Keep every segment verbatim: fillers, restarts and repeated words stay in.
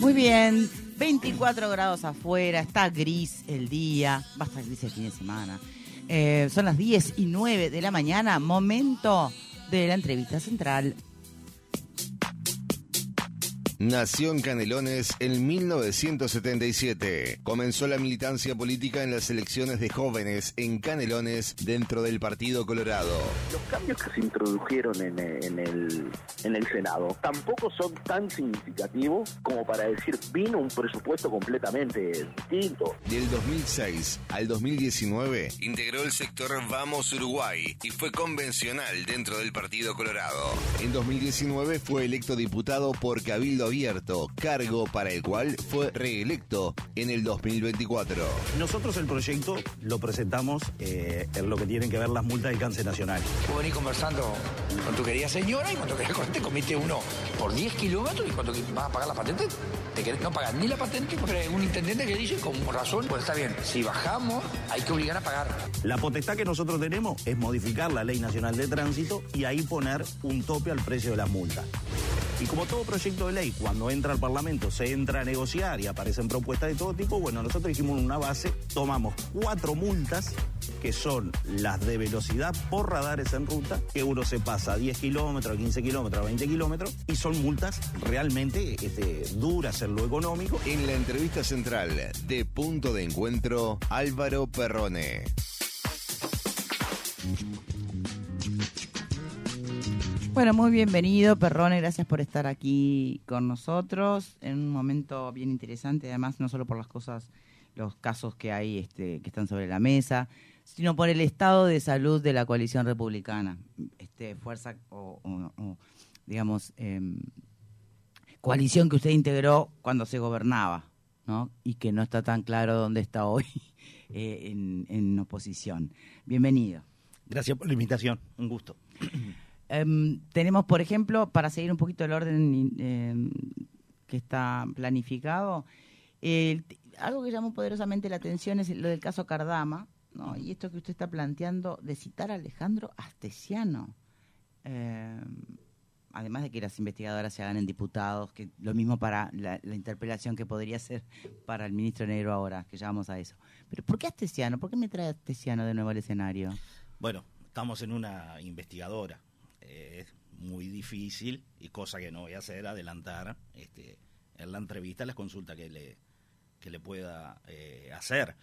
Muy bien, veinticuatro grados afuera, está gris el día, va a estar gris el fin de semana. Eh, son las diez y nueve de la mañana, momento de la entrevista central. Nació en Canelones en mil novecientos setenta y siete. Comenzó la militancia política en las elecciones de jóvenes en Canelones dentro del Partido Colorado. Los cambios que se introdujeron en, en, el, en el Senado tampoco son tan significativos como para decir vino un presupuesto completamente distinto. Del dos mil seis al dos mil diecinueve integró el sector Vamos Uruguay y fue convencional dentro del Partido Colorado. En dos mil diecinueve fue electo diputado por Cabildo Abierto, cargo para el cual fue reelecto en el dos mil veinticuatro. Nosotros el proyecto lo presentamos eh, en lo que tienen que ver las multas de alcance nacional. Vos venís conversando con tu querida señora y cuando querés correr te comiste uno por diez kilómetros y cuando vas a pagar la patente te querés no pagar ni la patente porque hay un intendente que dice con razón, pues está bien, si bajamos hay que obligar a pagar. La potestad que nosotros tenemos es modificar la Ley Nacional de Tránsito y ahí poner un tope al precio de las multas. Y como todo proyecto de ley, cuando entra al Parlamento se entra a negociar y aparecen propuestas de todo tipo, bueno, nosotros dijimos una base, tomamos cuatro multas, que son las de velocidad por radares en ruta, que uno se pasa a diez kilómetros, a quince kilómetros, a veinte kilómetros, y son multas realmente este, duras en lo económico. En la entrevista central de Punto de Encuentro, Álvaro Perrone. Bueno, muy bienvenido, Perrone, gracias por estar aquí con nosotros en un momento bien interesante, además no solo por las cosas, los casos que hay este, que están sobre la mesa, sino por el estado de salud de la coalición republicana, este, fuerza o, o, o digamos, eh, coalición que usted integró cuando se gobernaba, ¿no? Y que no está tan claro dónde está hoy eh, en, en oposición. Bienvenido. Gracias por la invitación, un gusto. Um, tenemos, por ejemplo, para seguir un poquito el orden eh, que está planificado, eh, algo que llamó poderosamente la atención es lo del caso Cardama, ¿no? Y esto que usted está planteando de citar a Alejandro Astesiano, eh, además de que las investigadoras se hagan en diputados, que lo mismo para la, la interpelación que podría ser para el ministro Negro ahora, que ya vamos a eso. Pero ¿por qué Astesiano? ¿Por qué me trae Astesiano de nuevo al escenario? Bueno, estamos en una investigadora. Es muy difícil, y cosa que no voy a hacer, adelantar este, en la entrevista las consultas que le, que le pueda eh, hacer.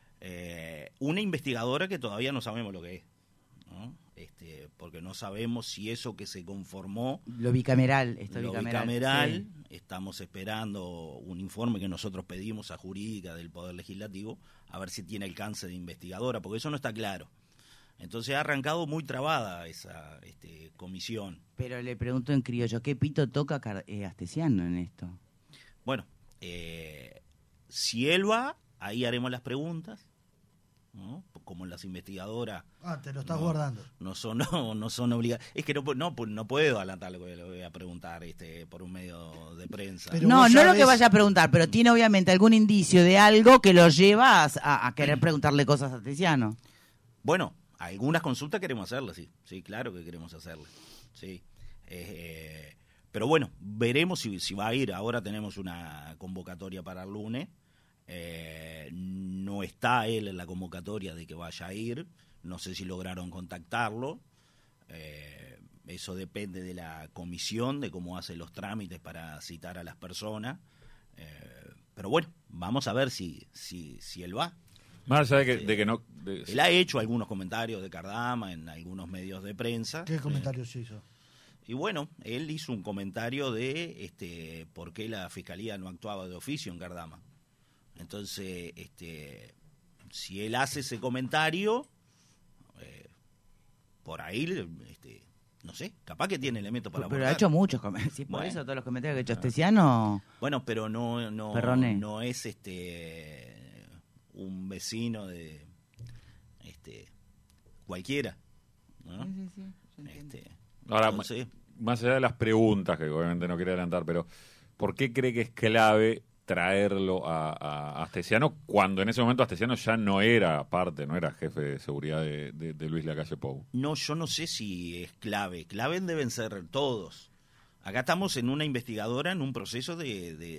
Eh, una investigadora que todavía no sabemos lo que es, ¿no? Este, porque no sabemos si eso que se conformó... Lo bicameral, esto lo bicameral. bicameral sí. Estamos esperando un informe que nosotros pedimos a Jurídica del Poder Legislativo, a ver si tiene alcance de investigadora, porque eso no está claro. Entonces ha arrancado muy trabada esa este, comisión. Pero le pregunto en criollo, ¿qué pito toca eh, Astesiano en esto? Bueno, eh, si él va, ahí haremos las preguntas, ¿no? Como las investigadoras... Ah, te lo estás no, guardando. No son, no, no son obligadas. Es que no, no, no puedo adelantar lo que le voy a preguntar este, por un medio de prensa. Pero no, no sabes... lo que vaya a preguntar, pero tiene obviamente algún indicio de algo que lo lleva a, a querer preguntarle cosas a Astesiano. Bueno... Algunas consultas queremos hacerlas, sí, sí, claro que queremos hacerlas, sí. Eh, pero bueno, veremos si, si va a ir. Ahora tenemos una convocatoria para el lunes. Eh, no está él en la convocatoria de que vaya a ir. No sé si lograron contactarlo. Eh, eso depende de la comisión, de cómo hace los trámites para citar a las personas. Eh, pero bueno, vamos a ver si, si, si él va. Más allá de que, de que no... De... Él ha hecho algunos comentarios de Cardama en algunos medios de prensa. ¿Qué comentarios hizo? Y bueno, él hizo un comentario de este por qué la Fiscalía no actuaba de oficio en Cardama. Entonces, este si él hace ese comentario, eh, por ahí, este no sé, capaz que tiene elementos para Pero, pero abordar. ha hecho muchos comentarios. Sí, por bueno, eso todos los comentarios que ha hecho Astesiano... Bueno, pero no, no, no es este... un vecino de este cualquiera, ¿no? Sí, sí, sí, este, ahora, entonces, más allá de las preguntas, que obviamente no quiero adelantar, pero ¿por qué cree que es clave traerlo a, a Astesiano cuando en ese momento Astesiano ya no era parte, no era jefe de seguridad de, de, de Luis Lacalle Pou? No, yo no sé si es clave. Clave deben ser todos. Acá estamos en una investigadora, en un proceso de, de,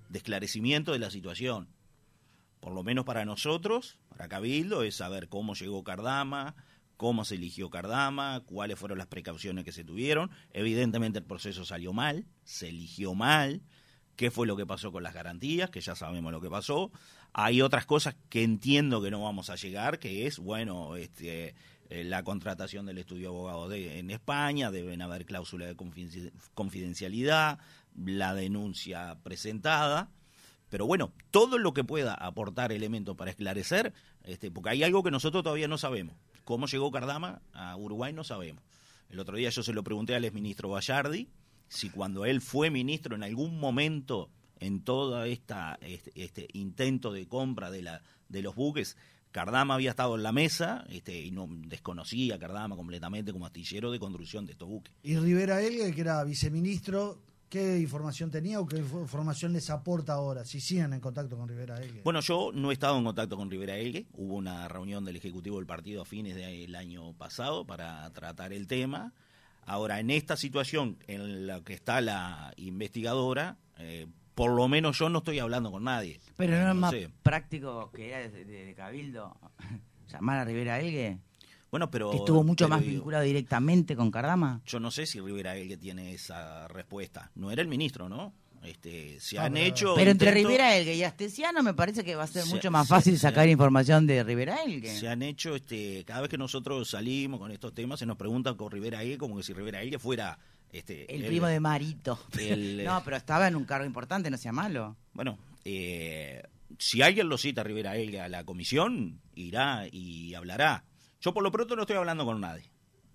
de esclarecimiento de la situación. Por lo menos para nosotros, para Cabildo, es saber cómo llegó Cardama, cómo se eligió Cardama, cuáles fueron las precauciones que se tuvieron. Evidentemente el proceso salió mal, se eligió mal. ¿Qué fue lo que pasó con las garantías? Que ya sabemos lo que pasó. Hay otras cosas que entiendo que no vamos a llegar, que es, bueno, este, eh, la contratación del estudio de abogado de, en España, deben haber cláusulas de confidencialidad, la denuncia presentada. Pero bueno, todo lo que pueda aportar elementos para esclarecer, este, porque hay algo que nosotros todavía no sabemos. ¿Cómo llegó Cardama a Uruguay? No sabemos. El otro día yo se lo pregunté al exministro Bayardi, si cuando él fue ministro en algún momento en todo esta, este, este intento de compra de, la, de los buques, Cardama había estado en la mesa este, y no desconocía a Cardama completamente como astillero de construcción de estos buques. Y Rivera Elgue, que era viceministro, ¿qué información tenía o qué información les aporta ahora? Si siguen en contacto con Rivera Elgue. Bueno, yo no he estado en contacto con Rivera Elgue. Hubo una reunión del Ejecutivo del Partido a fines del año pasado para tratar el tema. Ahora, en esta situación en la que está la investigadora, eh, por lo menos yo no estoy hablando con nadie. Pero no, no es más sé. práctico que era de, de, de Cabildo llamar a Rivera Elgue, Bueno, pero que estuvo mucho pero, más vinculado directamente con Cardama. Yo no sé si Rivera Elgue tiene esa respuesta. No era el ministro, ¿no? Este, se Ah, han pero- hecho Pero entre intentos- Rivera Elgue y Astesiano me parece que va a ser Se- mucho más se- fácil se- sacar información de Rivera Elgue. Se han hecho, este, cada vez que nosotros salimos con estos temas, se nos preguntan con Rivera Elgue como que si Rivera Elgue fuera este, El primo de Marito. el- No, pero estaba en un cargo importante, no sea malo. Bueno, eh, si alguien lo cita a Rivera Elgue a la comisión, irá y hablará. Yo por lo pronto no estoy hablando con nadie,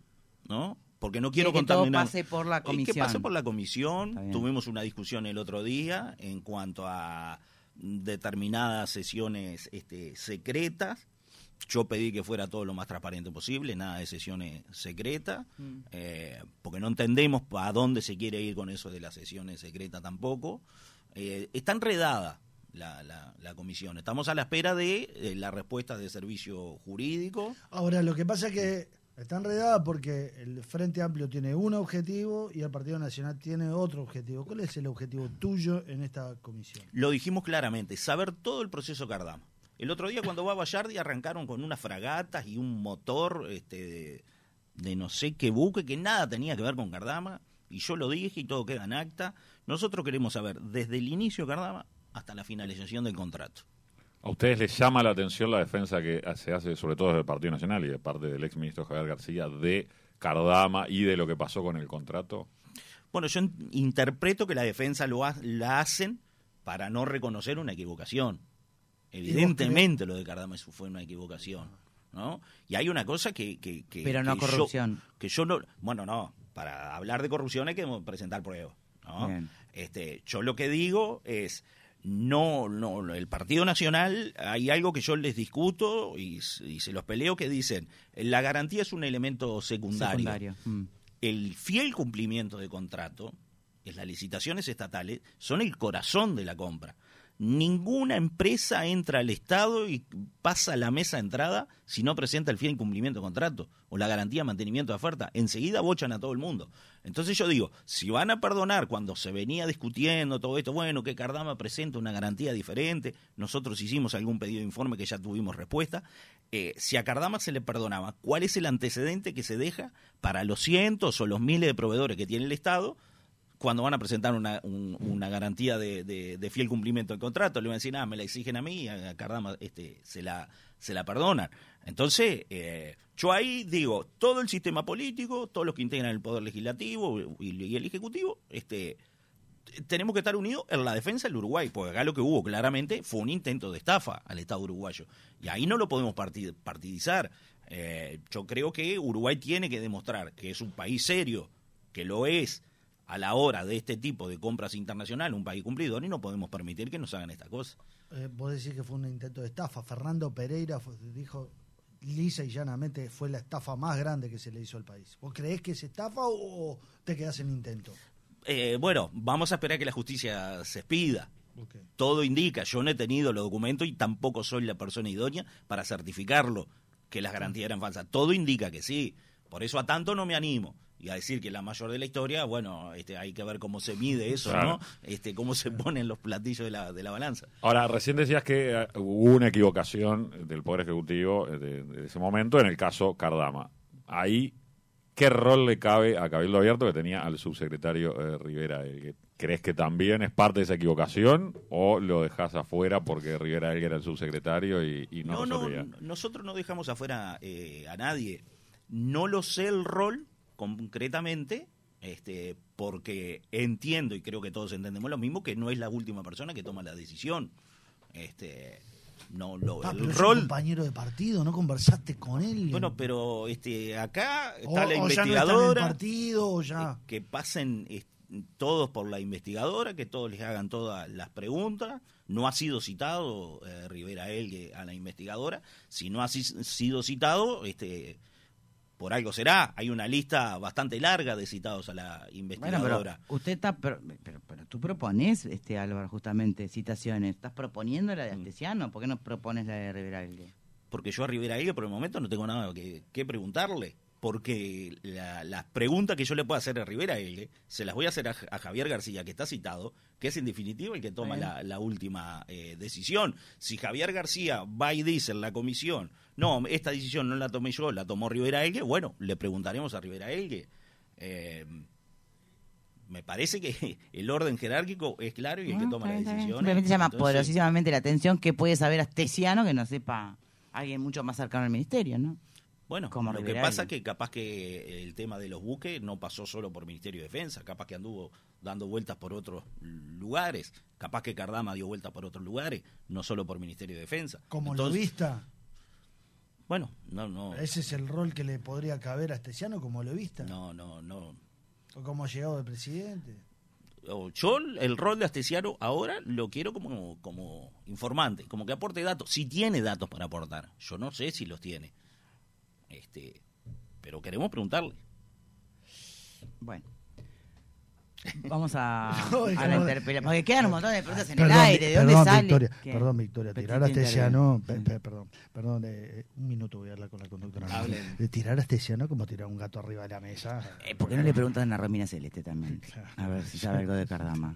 ¿no? Porque no quiero Quiere que todo contaminar. pase por la Eh, comisión. Que pase por la comisión. Está bien. Tuvimos una discusión el otro día en cuanto a determinadas sesiones este, secretas. Yo pedí que fuera todo lo más transparente posible, nada de sesiones secretas, Mm. eh, porque no entendemos a dónde se quiere ir con eso de las sesiones secretas tampoco. Eh, está enredada la, la, la comisión. Estamos a la espera de eh, la respuesta del servicio jurídico. Ahora, lo que pasa es que está enredada porque el Frente Amplio tiene un objetivo y el Partido Nacional tiene otro objetivo. ¿Cuál es el objetivo tuyo en esta comisión? Lo dijimos claramente, saber todo el proceso Cardama. El otro día cuando va a Bayardi arrancaron con unas fragatas y un motor este, de, de no sé qué buque que nada tenía que ver con Cardama, y yo lo dije y todo queda en acta. Nosotros queremos saber desde el inicio de Cardama hasta la finalización del contrato. ¿A ustedes les llama la atención la defensa que se hace, sobre todo desde el Partido Nacional y de parte del exministro Javier García, de Cardama y de lo que pasó con el contrato? Bueno, yo in- interpreto que la defensa lo ha- la hacen para no reconocer una equivocación. Evidentemente lo de Cardama eso fue una equivocación, ¿no? Y hay una cosa que... que, que Pero no que yo- corrupción. que yo no... Bueno, no, para hablar de corrupción hay que presentar pruebas, ¿no? Bien. Este, yo lo que digo es... No, no, el Partido Nacional, hay algo que yo les discuto y, s- y se los peleo que dicen, la garantía es un elemento secundario. Secundario. Mm. El fiel cumplimiento de contrato, es las licitaciones estatales, son el corazón de la compra. Ninguna empresa entra al Estado y pasa la mesa de entrada si no presenta el fiel cumplimiento de contrato o la garantía de mantenimiento de oferta. Enseguida bochan a todo el mundo. Entonces yo digo, si van a perdonar cuando se venía discutiendo todo esto, bueno, que Cardama presenta una garantía diferente, nosotros hicimos algún pedido de informe que ya tuvimos respuesta, eh, si a Cardama se le perdonaba, ¿cuál es el antecedente que se deja para los cientos o los miles de proveedores que tiene el Estado cuando van a presentar una, un- una garantía de, de- de fiel cumplimiento del contrato? Le van a decir, ah, me la exigen a mí y a Cardama este, se, la, se la perdonan. Entonces, eh, yo ahí digo, todo el sistema político, todos los que integran el Poder Legislativo y, y el Ejecutivo, este, t- tenemos que estar unidos en la defensa del Uruguay, porque acá lo que hubo claramente fue un intento de estafa al Estado uruguayo. Y ahí no lo podemos parti- partidizar. Eh, yo creo que Uruguay tiene que demostrar que es un país serio, que lo es, a la hora de este tipo de compras internacionales, un país cumplidor, y no podemos permitir que nos hagan esta cosa. Eh, vos decís que fue un intento de estafa. Fernando Pereira fue- dijo lisa y llanamente fue la estafa más grande que se le hizo al país. ¿Vos creés que es estafa o te quedás en intento? Eh, bueno, vamos a esperar que la justicia se expida. Ok. Todo indica, yo no he tenido los documentos y tampoco soy la persona idónea para certificarlo, que las garantías eran falsas. Todo indica que sí. Por eso a tanto no me animo. y a decir que es la mayor de la historia, bueno, este, hay que ver cómo se mide eso, Claro. ¿no? Este, cómo se ponen los platillos de la, de la balanza. Ahora, recién decías que eh, hubo una equivocación del Poder Ejecutivo eh, de, de ese momento en el caso Cardama. Ahí, ¿qué rol le cabe a Cabildo Abierto que tenía al subsecretario eh, Rivera Elgue? ¿Crees que también es parte de esa equivocación o lo dejas afuera porque Rivera Elgue era el subsecretario y, y no, No, no, resolvía? nosotros no dejamos afuera eh, a nadie. No lo sé el rol concretamente, este, porque entiendo y creo que todos entendemos lo mismo, que no es la última persona que toma la decisión. Este, no lo Ah, el pero es rol. un compañero de partido, ¿no conversaste con él? Bueno, pero este, acá o, está la o ya no está en el investigadora. partido, o ya... eh, que pasen eh, todos por la investigadora, que todos les hagan todas las preguntas. No ha sido citado eh, Rivera Elgue a la investigadora. Si no ha si- sido citado, este, por algo será. Hay una lista bastante larga de citados a la Bueno, investigadora. pero usted está, pero, pero, pero tú propones, este Álvaro, justamente citaciones. ¿Estás proponiendo la de Astesiano? ¿Por qué no propones la de Rivera Elgue? Porque yo a Rivera Elgue por el momento no tengo nada que, que preguntarle. Porque la- las preguntas que yo le puedo hacer a Rivera Elgue se las voy a hacer a, a Javier García, que está citado, que es en definitiva el que toma Bien. la, la última eh, decisión. Si Javier García va y dice en la comisión, no, esta decisión no la tomé yo, la tomó Rivera Elgue, bueno, le preguntaremos a Rivera Elgue. Eh, me parece que el orden jerárquico es claro y el que No, toma está las bien, está bien. decisiones. Simplemente llama Entonces, poderosísimamente la atención que puede saber Astesiano que no sepa alguien mucho más cercano al ministerio, ¿no? Bueno, como lo que Rivera pasa Elgue. que capaz que el tema de los buques no pasó solo por Ministerio de Defensa, capaz que anduvo dando vueltas por otros lugares, capaz que Cardama dio vueltas por otros lugares, no solo por Ministerio de Defensa. Como Entonces, lobista, Bueno, no, no, ese es el rol que le podría caber a Astesiano como lobista. no, no, no. O como llegado de presidente. O Yo el rol de Astesiano ahora lo quiero como, como informante, como que aporte datos, si tiene datos para aportar. Yo no sé si los tiene. Este, pero queremos preguntarle. Bueno. Vamos a, No, a es la como- interpelación. Porque quedan un montón de preguntas en Perdón, el aire. ¿De dónde perdón, sale? Victoria, ¿Qué? perdón, Victoria, Petit tirar a Astesiano, pe- interview. pe- perdón, perdón, eh, un minuto voy a hablar con la conductora. Hablen. De tirar a Astesiano como tirar un gato arriba de la mesa. Eh, ¿Por qué no le preguntan a Romina Celeste también? A ver si sabe algo de Cardama.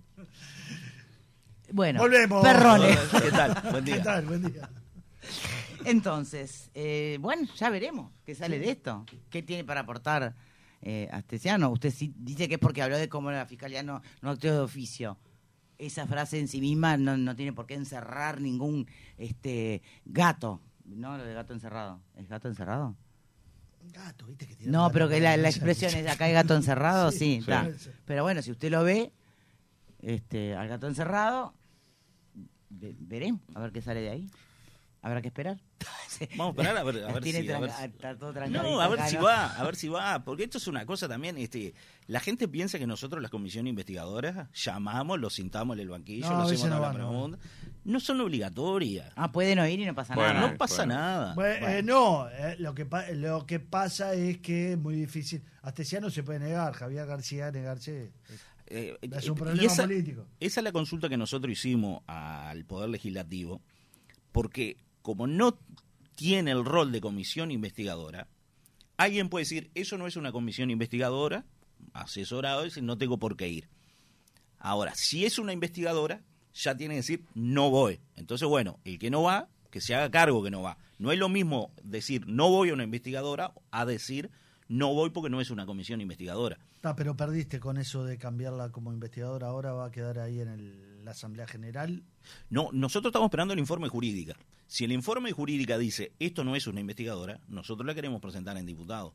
Bueno, Volvemos. perrones. ¿Qué tal? Buen día. ¿Qué tal? Buen día. Entonces, eh, bueno, ya veremos qué sale de esto. ¿Qué tiene para aportar eh, Astesiano? Usted sí dice que es porque habló de cómo la fiscalía no, no actuó de oficio. Esa frase en sí misma no, no tiene por qué encerrar ningún este gato. ¿No? Lo de gato encerrado. ¿Es gato encerrado? Gato, ¿viste? Que tira No, un pero gato que la, arriba la de mesa. expresión es acá hay gato encerrado, sí, Sí, está. sí. Pero bueno, si usted lo ve, este, al gato encerrado, ve- veremos, a ver qué sale de ahí. Habrá que esperar. Vamos a esperar a ver, a ver Tiene si... a ver tranca- si- está todo trancadito No, a ver acá, si ¿no? va, a ver si va, porque esto es una cosa también, este, la gente piensa que nosotros, las comisiones investigadoras, llamamos, los sentamos en el banquillo, No, a los veces hacemos no la van, no pregunta. No son obligatorias. Ah, pueden oír y no pasa Bueno, nada. No pasa bueno. nada. Bueno, eh, no, eh, lo, que pa- lo que pasa es que es muy difícil. Astesiano se puede negar, Javier García negarse. Eh, Es un y problema esa, político. esa es la consulta que nosotros hicimos al Poder Legislativo, porque como no tiene el rol de comisión investigadora, alguien puede decir, eso no es una comisión investigadora, asesorado, y decir, no tengo por qué ir. Ahora, si es una investigadora, ya tiene que decir, no voy. Entonces, bueno, el que no va, que se haga cargo que no va. No es lo mismo decir, no voy a una investigadora, a decir, no voy porque no es una comisión investigadora. Ah, pero perdiste con eso de cambiarla como investigadora. Ahora va a quedar ahí en el- la Asamblea General. No, nosotros estamos esperando el informe jurídica. Si el informe jurídica dice esto no es una investigadora, nosotros la queremos presentar en diputado.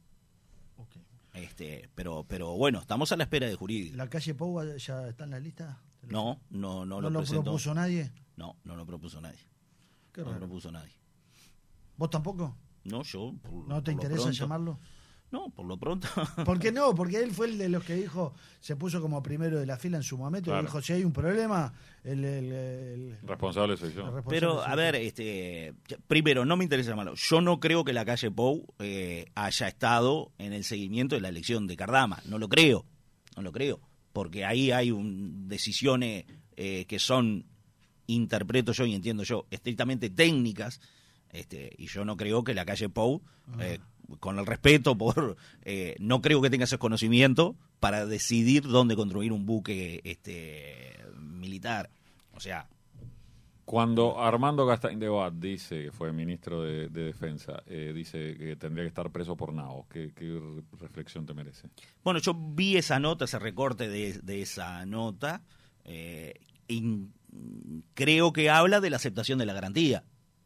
Este, pero, pero bueno, estamos a la espera de jurídica. ¿La calle Pou ya está en la lista? No, no, no, ¿No lo, lo presentó. propuso nadie? No, no lo propuso nadie. Qué no lo raro. propuso nadie. ¿Vos tampoco? No, yo. Por, ¿No te por lo interesa pronto- llamarlo? No, por lo pronto. ¿Por qué no? Porque él fue el de los que dijo, se puso como primero de la fila en su momento Claro. y dijo, si hay un problema, el, el- el- Responsable soy el yo. responsable Pero, soy a yo. ver, este, primero, no me interesa malo. Yo no creo que la calle Pou eh, haya estado en el seguimiento de la elección de Cardama. No lo creo. No lo creo. Porque ahí hay un, decisiones eh, que son, interpreto yo y entiendo yo, estrictamente técnicas. Este, y yo no creo que la calle Pou, eh, con el respeto por, eh, no creo que tenga ese conocimiento para decidir dónde construir un buque este, militar. O sea... Cuando Armando Gastain de Bat dice, que fue ministro de, de Defensa, eh, dice que tendría que estar preso por nabos, ¿qué, qué reflexión te merece? Bueno, yo vi esa nota, ese recorte de, de esa nota, eh, y creo que habla de la aceptación de la garantía,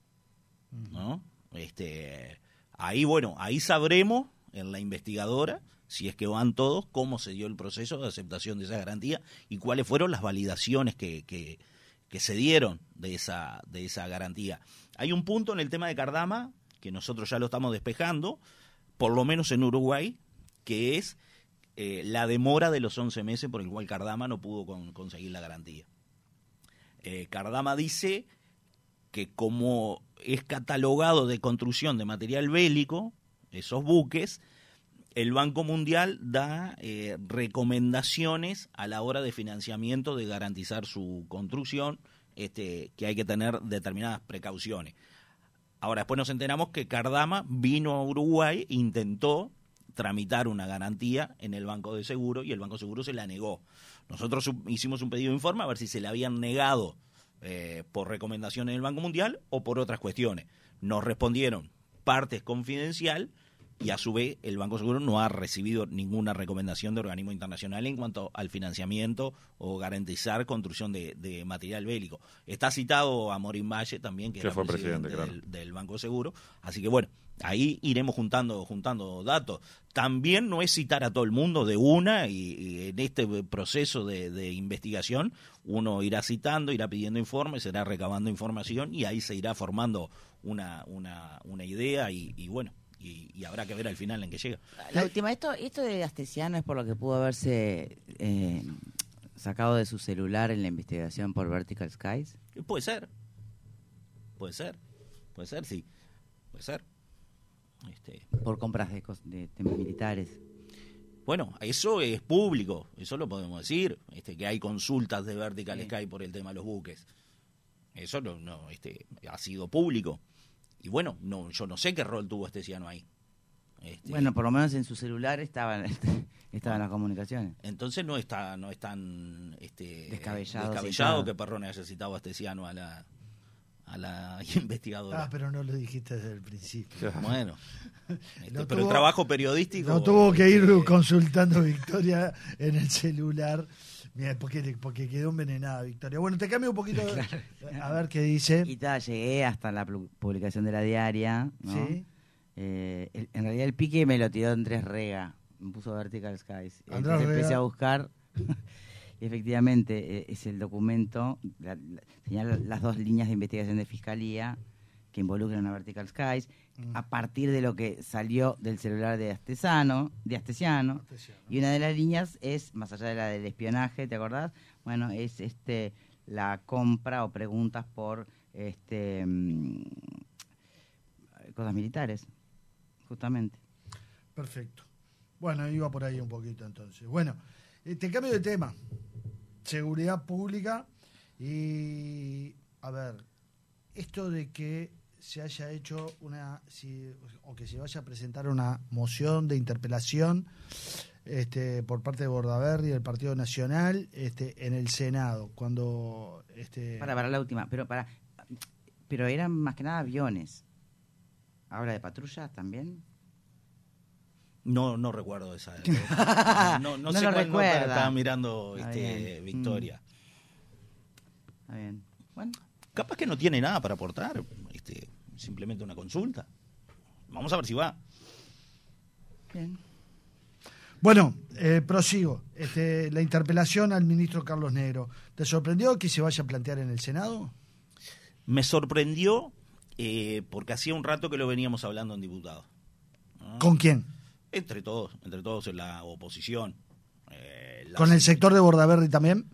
¿no? Este, ahí, bueno, ahí sabremos en la investigadora, si es que van todos, cómo se dio el proceso de aceptación de esa garantía y cuáles fueron las validaciones que... que que se dieron de esa, de esa garantía. Hay un punto en el tema de Cardama, que nosotros ya lo estamos despejando, por lo menos en Uruguay, que es eh, la demora de los once meses por el cual Cardama no pudo con, conseguir la garantía. Eh, Cardama dice que como es catalogado de construcción de material bélico, esos buques, el Banco Mundial da eh, recomendaciones a la hora de financiamiento de garantizar su construcción, este, que hay que tener determinadas precauciones. Ahora, después nos enteramos que Cardama vino a Uruguay, intentó tramitar una garantía en el Banco de Seguro y el Banco de Seguro se la negó. Nosotros hicimos un pedido de informe a ver si se le habían negado eh, por recomendación en el Banco Mundial o por otras cuestiones. Nos respondieron parte es confidencial, y a su vez el Banco Seguro no ha recibido ninguna recomendación de organismo internacional en cuanto al financiamiento o garantizar construcción de, de material bélico. Está citado a Morín Valle también, que, que era fue presidente, presidente del, claro. del Banco Seguro, así que bueno, ahí iremos juntando juntando datos. También no es citar a todo el mundo de una, y, y en este proceso de, de investigación uno irá citando, irá pidiendo informes, será recabando información y ahí se irá formando una, una, una idea y, y bueno, Y, y habrá que ver al final en qué llega. La última, esto esto de Astesiano es por lo que pudo haberse eh, sacado de su celular en la investigación por Vertical Skies. Puede ser, puede ser, puede ser, sí, puede ser. Este... Por compras de, de temas militares. Bueno, eso es público, eso lo podemos decir, este, que hay consultas de Vertical sí. Sky por el tema de los buques. Eso no, no este, ha sido público. Y bueno, no, yo no sé qué rol tuvo Astesiano ahí. Este, bueno, por lo menos en su celular estaban estaban las comunicaciones. Entonces no está no es tan este, descabellado, descabellado que Perrone haya citado a Astesiano a la a la investigadora. Ah, pero no lo dijiste desde el principio. Bueno, este, no pero tuvo, el trabajo periodístico... No tuvo que ir este, consultando Victoria en el celular. Mira, porque, porque quedó envenenada Victoria. Bueno, te cambio un poquito claro. A ver qué dice. Y ta, llegué hasta la publicación de la diaria, ¿no? Sí. Eh, el, en realidad el pique me lo tiró Andrés Rega, me puso Vertical Skies. Entonces Rega. Empecé a buscar y efectivamente eh, es el documento, la, la, señala las dos líneas de investigación de Fiscalía que involucran a Vertical Skies, mm. a partir de lo que salió del celular de Astesiano, de Astesiano, Astesiano, y una de las líneas es, más allá de la del espionaje, ¿te acordás? Bueno, es este la compra o preguntas por este mmm, cosas militares, justamente. Perfecto. Bueno, iba por ahí un poquito entonces. Bueno, eh, te cambio de tema. Seguridad pública y, a ver, esto de que se haya hecho una, si, o que se vaya a presentar una moción de interpelación este, por parte de Bordaberry del Partido Nacional este, en el Senado, cuando... este Para, para la última, pero para pero eran más que nada aviones. ¿Habla de patrullas también? No, no recuerdo esa. No, no, no, no sé lo cuál recuerda. nota estaba mirando este, Victoria. Mm. Está bien. Bueno. Capaz que no tiene nada para aportar, este, simplemente una consulta. Vamos a ver si va. Bien. Bueno, eh, prosigo. Este, la interpelación al ministro Carlos Negro. ¿Te sorprendió que se vaya a plantear en el Senado? Me sorprendió eh, porque hacía un rato que lo veníamos hablando en diputados. ¿No? ¿Con quién? Entre todos, entre todos en la oposición. Eh, ¿Con el sector de Bordaberry también?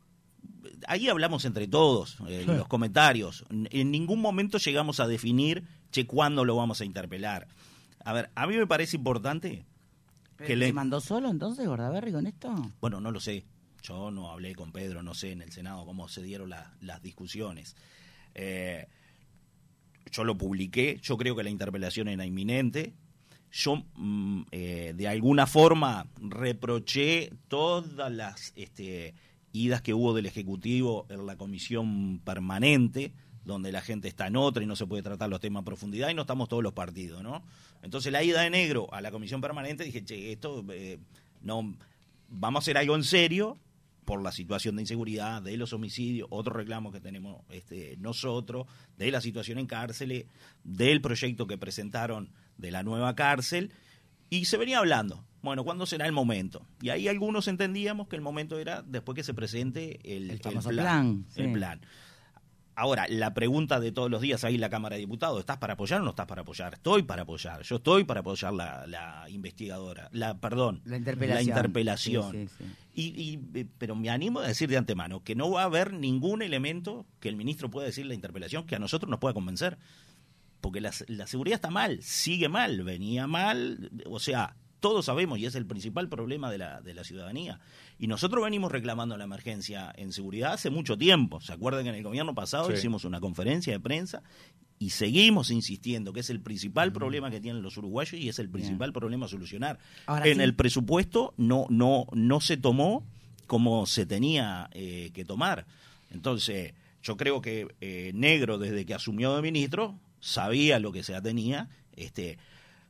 Ahí hablamos entre todos, eh, sí. Los comentarios. En ningún momento llegamos a definir, che, ¿cuándo lo vamos a interpelar? A ver, a mí me parece importante que le... ¿Se mandó solo entonces Bordaberry con esto? Bueno, no lo sé. Yo no hablé con Pedro, no sé en el Senado cómo se dieron la, las discusiones. Eh, yo lo publiqué, yo creo que la interpelación era inminente. Yo, mm, eh, de alguna forma, reproché todas las este, idas que hubo del Ejecutivo en la comisión permanente, donde la gente está en otra y no se puede tratar los temas a profundidad y no estamos todos los partidos, ¿no? Entonces, la ida de Negro a la comisión permanente, dije, che, esto, eh, no, vamos a hacer algo en serio por la situación de inseguridad, de los homicidios, otros reclamos que tenemos este, nosotros, de la situación en cárceles, del proyecto que presentaron de la nueva cárcel, y se venía hablando, bueno, ¿cuándo será el momento? Y ahí algunos entendíamos que el momento era después que se presente el, El famoso el plan. plan, el sí. plan. Ahora, la pregunta de todos los días ahí en la Cámara de Diputados, ¿estás para apoyar o no estás para apoyar? Estoy para apoyar, yo estoy para apoyar la, la investigadora, la perdón, La interpelación. La interpelación. Sí, sí, sí. Y, y, pero me animo a decir de antemano que no va a haber ningún elemento que el ministro pueda decir en la interpelación que a nosotros nos pueda convencer. Porque la, la seguridad está mal, sigue mal, venía mal, o sea, todos sabemos y es el principal problema de la, de la ciudadanía. Y nosotros venimos reclamando la emergencia en seguridad hace mucho tiempo. ¿Se acuerdan que en el gobierno pasado Sí. hicimos una conferencia de prensa y seguimos insistiendo que es el principal problema que tienen los uruguayos y es el principal problema a solucionar? Ahora en sí. el presupuesto no, no, no se tomó como se tenía eh, que tomar. Entonces, yo creo que eh, Negro, desde que asumió de ministro, sabía lo que se tenía. Este,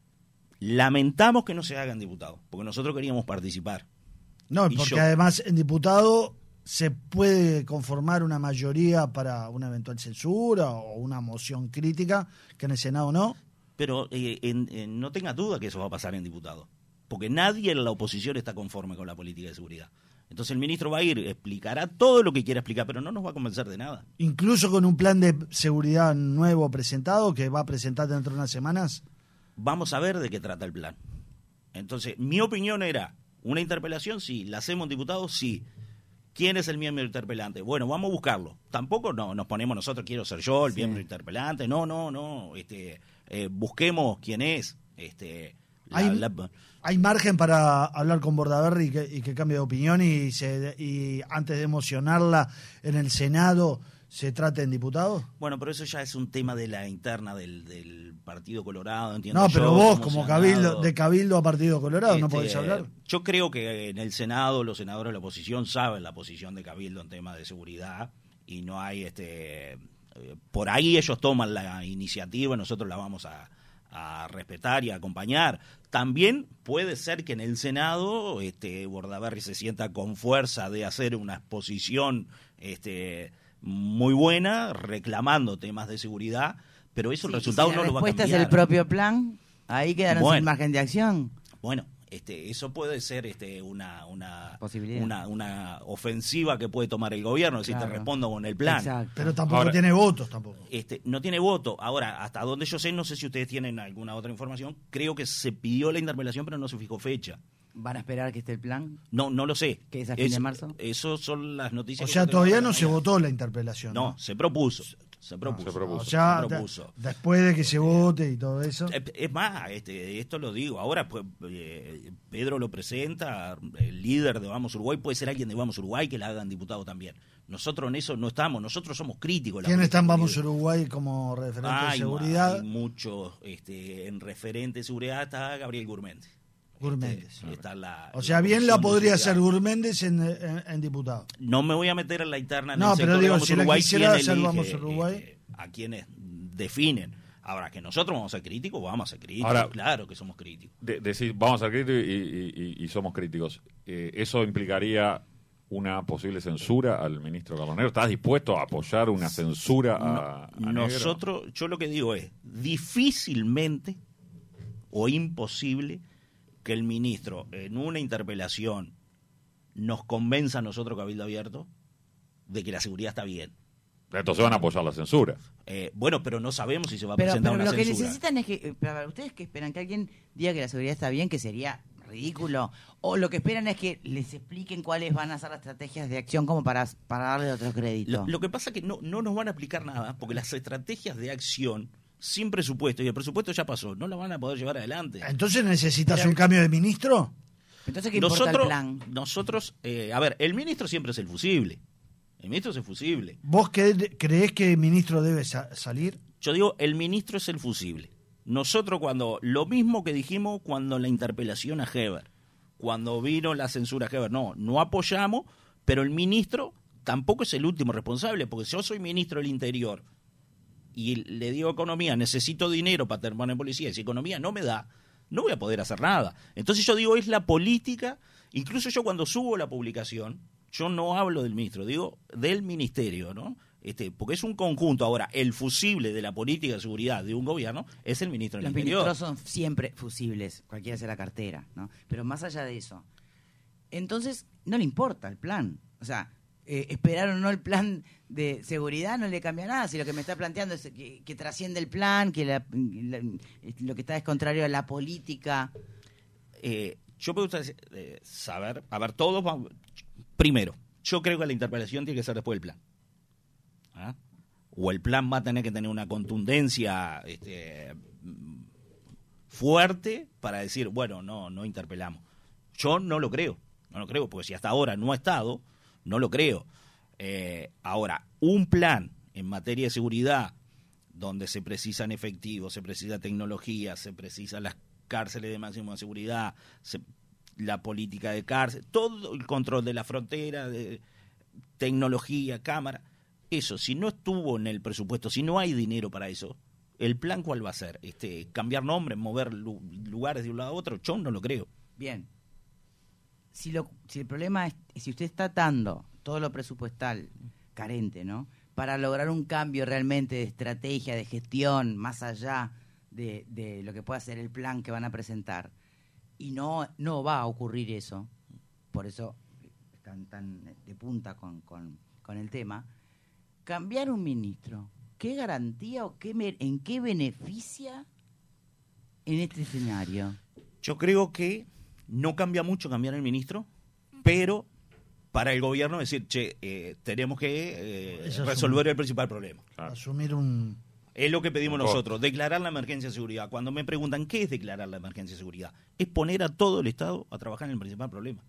lamentamos que no se hagan diputados, porque nosotros queríamos participar. No, Y porque yo- además en diputado se puede conformar una mayoría para una eventual censura o una moción crítica, que en el Senado no. Pero eh, en- en- no tenga duda que eso va a pasar en diputados, porque nadie en la oposición está conforme con la política de seguridad. Entonces el ministro va a ir, explicará todo lo que quiera explicar, pero no nos va a convencer de nada. Incluso con un plan de seguridad nuevo presentado, que va a presentar dentro de unas semanas. Vamos a ver de qué trata el plan. Entonces, mi opinión era, una interpelación, sí, la hacemos en diputados, sí. ¿Quién es el miembro interpelante? Bueno, vamos a buscarlo. Tampoco no, nos ponemos nosotros, quiero ser yo el Sí. miembro interpelante. No, no, no. Este, eh, busquemos quién es. Este, la- Hay, la- hay margen para hablar con Bordaberry y que, y que cambie de opinión y, se, y antes de emocionarla en el Senado se trate en diputados. Bueno, pero eso ya es un tema de la interna del, del Partido Colorado, entiendo. No, yo, pero vos como Senado, cabildo, de Cabildo a Partido Colorado, no este, podés hablar. Yo creo que en el Senado los senadores de la oposición saben la posición de Cabildo en temas de seguridad y no hay, este, eh, por ahí ellos toman la iniciativa, nosotros la vamos a, a respetar y a acompañar. También puede ser que en el Senado este, Bordaberry se sienta con fuerza de hacer una exposición este, muy buena, reclamando temas de seguridad, pero eso Sí, el y resultado si no la lo va a respuesta cambiar. es el propio plan, ahí quedaron Bueno. sin margen de acción. Bueno, este, eso puede ser este, una, una, Posibilidad. una, una ofensiva que puede tomar el gobierno, si te Claro. respondo con el plan. Exacto. Pero tampoco Ahora- tiene votos tampoco. Este, no tiene voto. Ahora, hasta donde yo sé, no sé si ustedes tienen alguna otra información, creo que se pidió la interpelación, pero no se fijó fecha. ¿Van a esperar que esté el plan? No, no lo sé. ¿Que es a fin de marzo? Eso son las noticias. O que sea, yo tengo todavía de no la se mañana. votó la interpelación. No, se propuso. Se propuso. se propuso. O sea, se de- propuso. después de que se vote y todo eso. Eh, Es más, este, esto lo digo, ahora pues, eh, Pedro lo presenta, el líder de Vamos Uruguay, puede ser alguien de Vamos Uruguay que la hagan diputado también. Nosotros en eso no estamos, nosotros somos críticos. de la ¿Quién está en política Vamos de- Uruguay como referente de Hay, seguridad? hay muchos, este, en referente de seguridad está Gabriel Gurméndez. Gurméndez. Este, está la- O sea, la bien la comisión de podría seguridad. ser Gurméndez en, en, en diputado. No me voy a meter en la interna en No, el pero sector de digo, Vamos si la Uruguay, quisiera quién hacer elige, Vamos Uruguay. eh, a quienes definen. Ahora, que nosotros vamos a ser críticos, vamos a ser críticos, Ahora- claro que somos críticos. De- decir, vamos a ser críticos y, y- y- y somos críticos. Eh, ¿Eso implicaría una posible censura al ministro Carlos Negro? ¿Estás dispuesto a apoyar una censura a, a Negro? Nosotros, yo lo que digo es, difícilmente o imposible que el ministro en una interpelación nos convenza a nosotros, Cabildo Abierto, de que la seguridad está bien. Entonces van a apoyar la censura. Eh, bueno, pero no sabemos si se va a Pero, presentar pero una lo que censura. necesitan es que, eh, para ustedes que esperan que alguien diga que la seguridad está bien, que sería ridículo, o lo que esperan es que les expliquen cuáles van a ser las estrategias de acción como para, para darle otro crédito. Lo, lo que pasa es que no, no nos van a explicar nada, porque las estrategias de acción sin presupuesto, y el presupuesto ya pasó, no la van a poder llevar adelante. Entonces necesitas Pero- un cambio de ministro. Entonces, ¿qué importa Nosotros, el plan? nosotros eh, a ver, el ministro siempre es el fusible. El ministro es el fusible. ¿Vos qué- creés que el ministro debe sa- salir? Yo digo, el ministro es el fusible. Nosotros cuando, lo mismo que dijimos cuando la interpelación a Heber, cuando vino la censura a Heber, no, no apoyamos, pero el ministro tampoco es el último responsable, porque si yo soy ministro del Interior y le digo a Economía, necesito dinero para terminar en policía, y si Economía no me da, no voy a poder hacer nada. Entonces yo digo, es la política, incluso yo cuando subo la publicación, yo no hablo del ministro, digo del ministerio, ¿no? Este, porque es un conjunto. Ahora, el fusible de la política de seguridad de un gobierno es el ministro del Los Interior. ministros son siempre fusibles, cualquiera sea la cartera, ¿no? Pero más allá de eso, entonces no le importa el plan. O sea, eh, esperar o no el plan de seguridad no le cambia nada. Si lo que me está planteando es que, que trasciende el plan, que la, la, lo que está es contrario a la política. Eh, yo me gusta eh, saber, a ver, todos vamos. Primero, yo creo que la interpelación tiene que ser después del plan. ¿Ah? O el plan va a tener que tener una contundencia este, fuerte para decir, bueno, no, no interpelamos. Yo no lo creo, no lo creo, porque si hasta ahora no ha estado, no lo creo. Eh, ahora, un plan en materia de seguridad donde se precisan efectivos, se precisa tecnología, se precisan las cárceles de máxima seguridad, se, la política de cárcel, todo el control de la frontera, de tecnología, cámara. Eso, si no estuvo en el presupuesto, si no hay dinero para eso, ¿el plan cuál va a ser? Este, ¿Cambiar nombres, mover lu- lugares de un lado a otro? Yo no lo creo. Bien. Si, lo, si el problema es, si usted está atando todo lo presupuestal carente, ¿no? Para lograr un cambio realmente de estrategia, de gestión, más allá de, de lo que pueda ser el plan que van a presentar, y no, no va a ocurrir eso, por eso están tan de punta con, con, con el tema. Cambiar un ministro, ¿qué garantía o qué me, en qué beneficia en este escenario? Yo creo que no cambia mucho cambiar el ministro, pero para el gobierno decir, che, eh, tenemos que eh, resolver el principal problema. Claro. Asumir un... Es lo que pedimos nosotros, declarar la emergencia de seguridad. Cuando me preguntan, ¿qué es declarar la emergencia de seguridad? Es poner a todo el Estado a trabajar en el principal problema,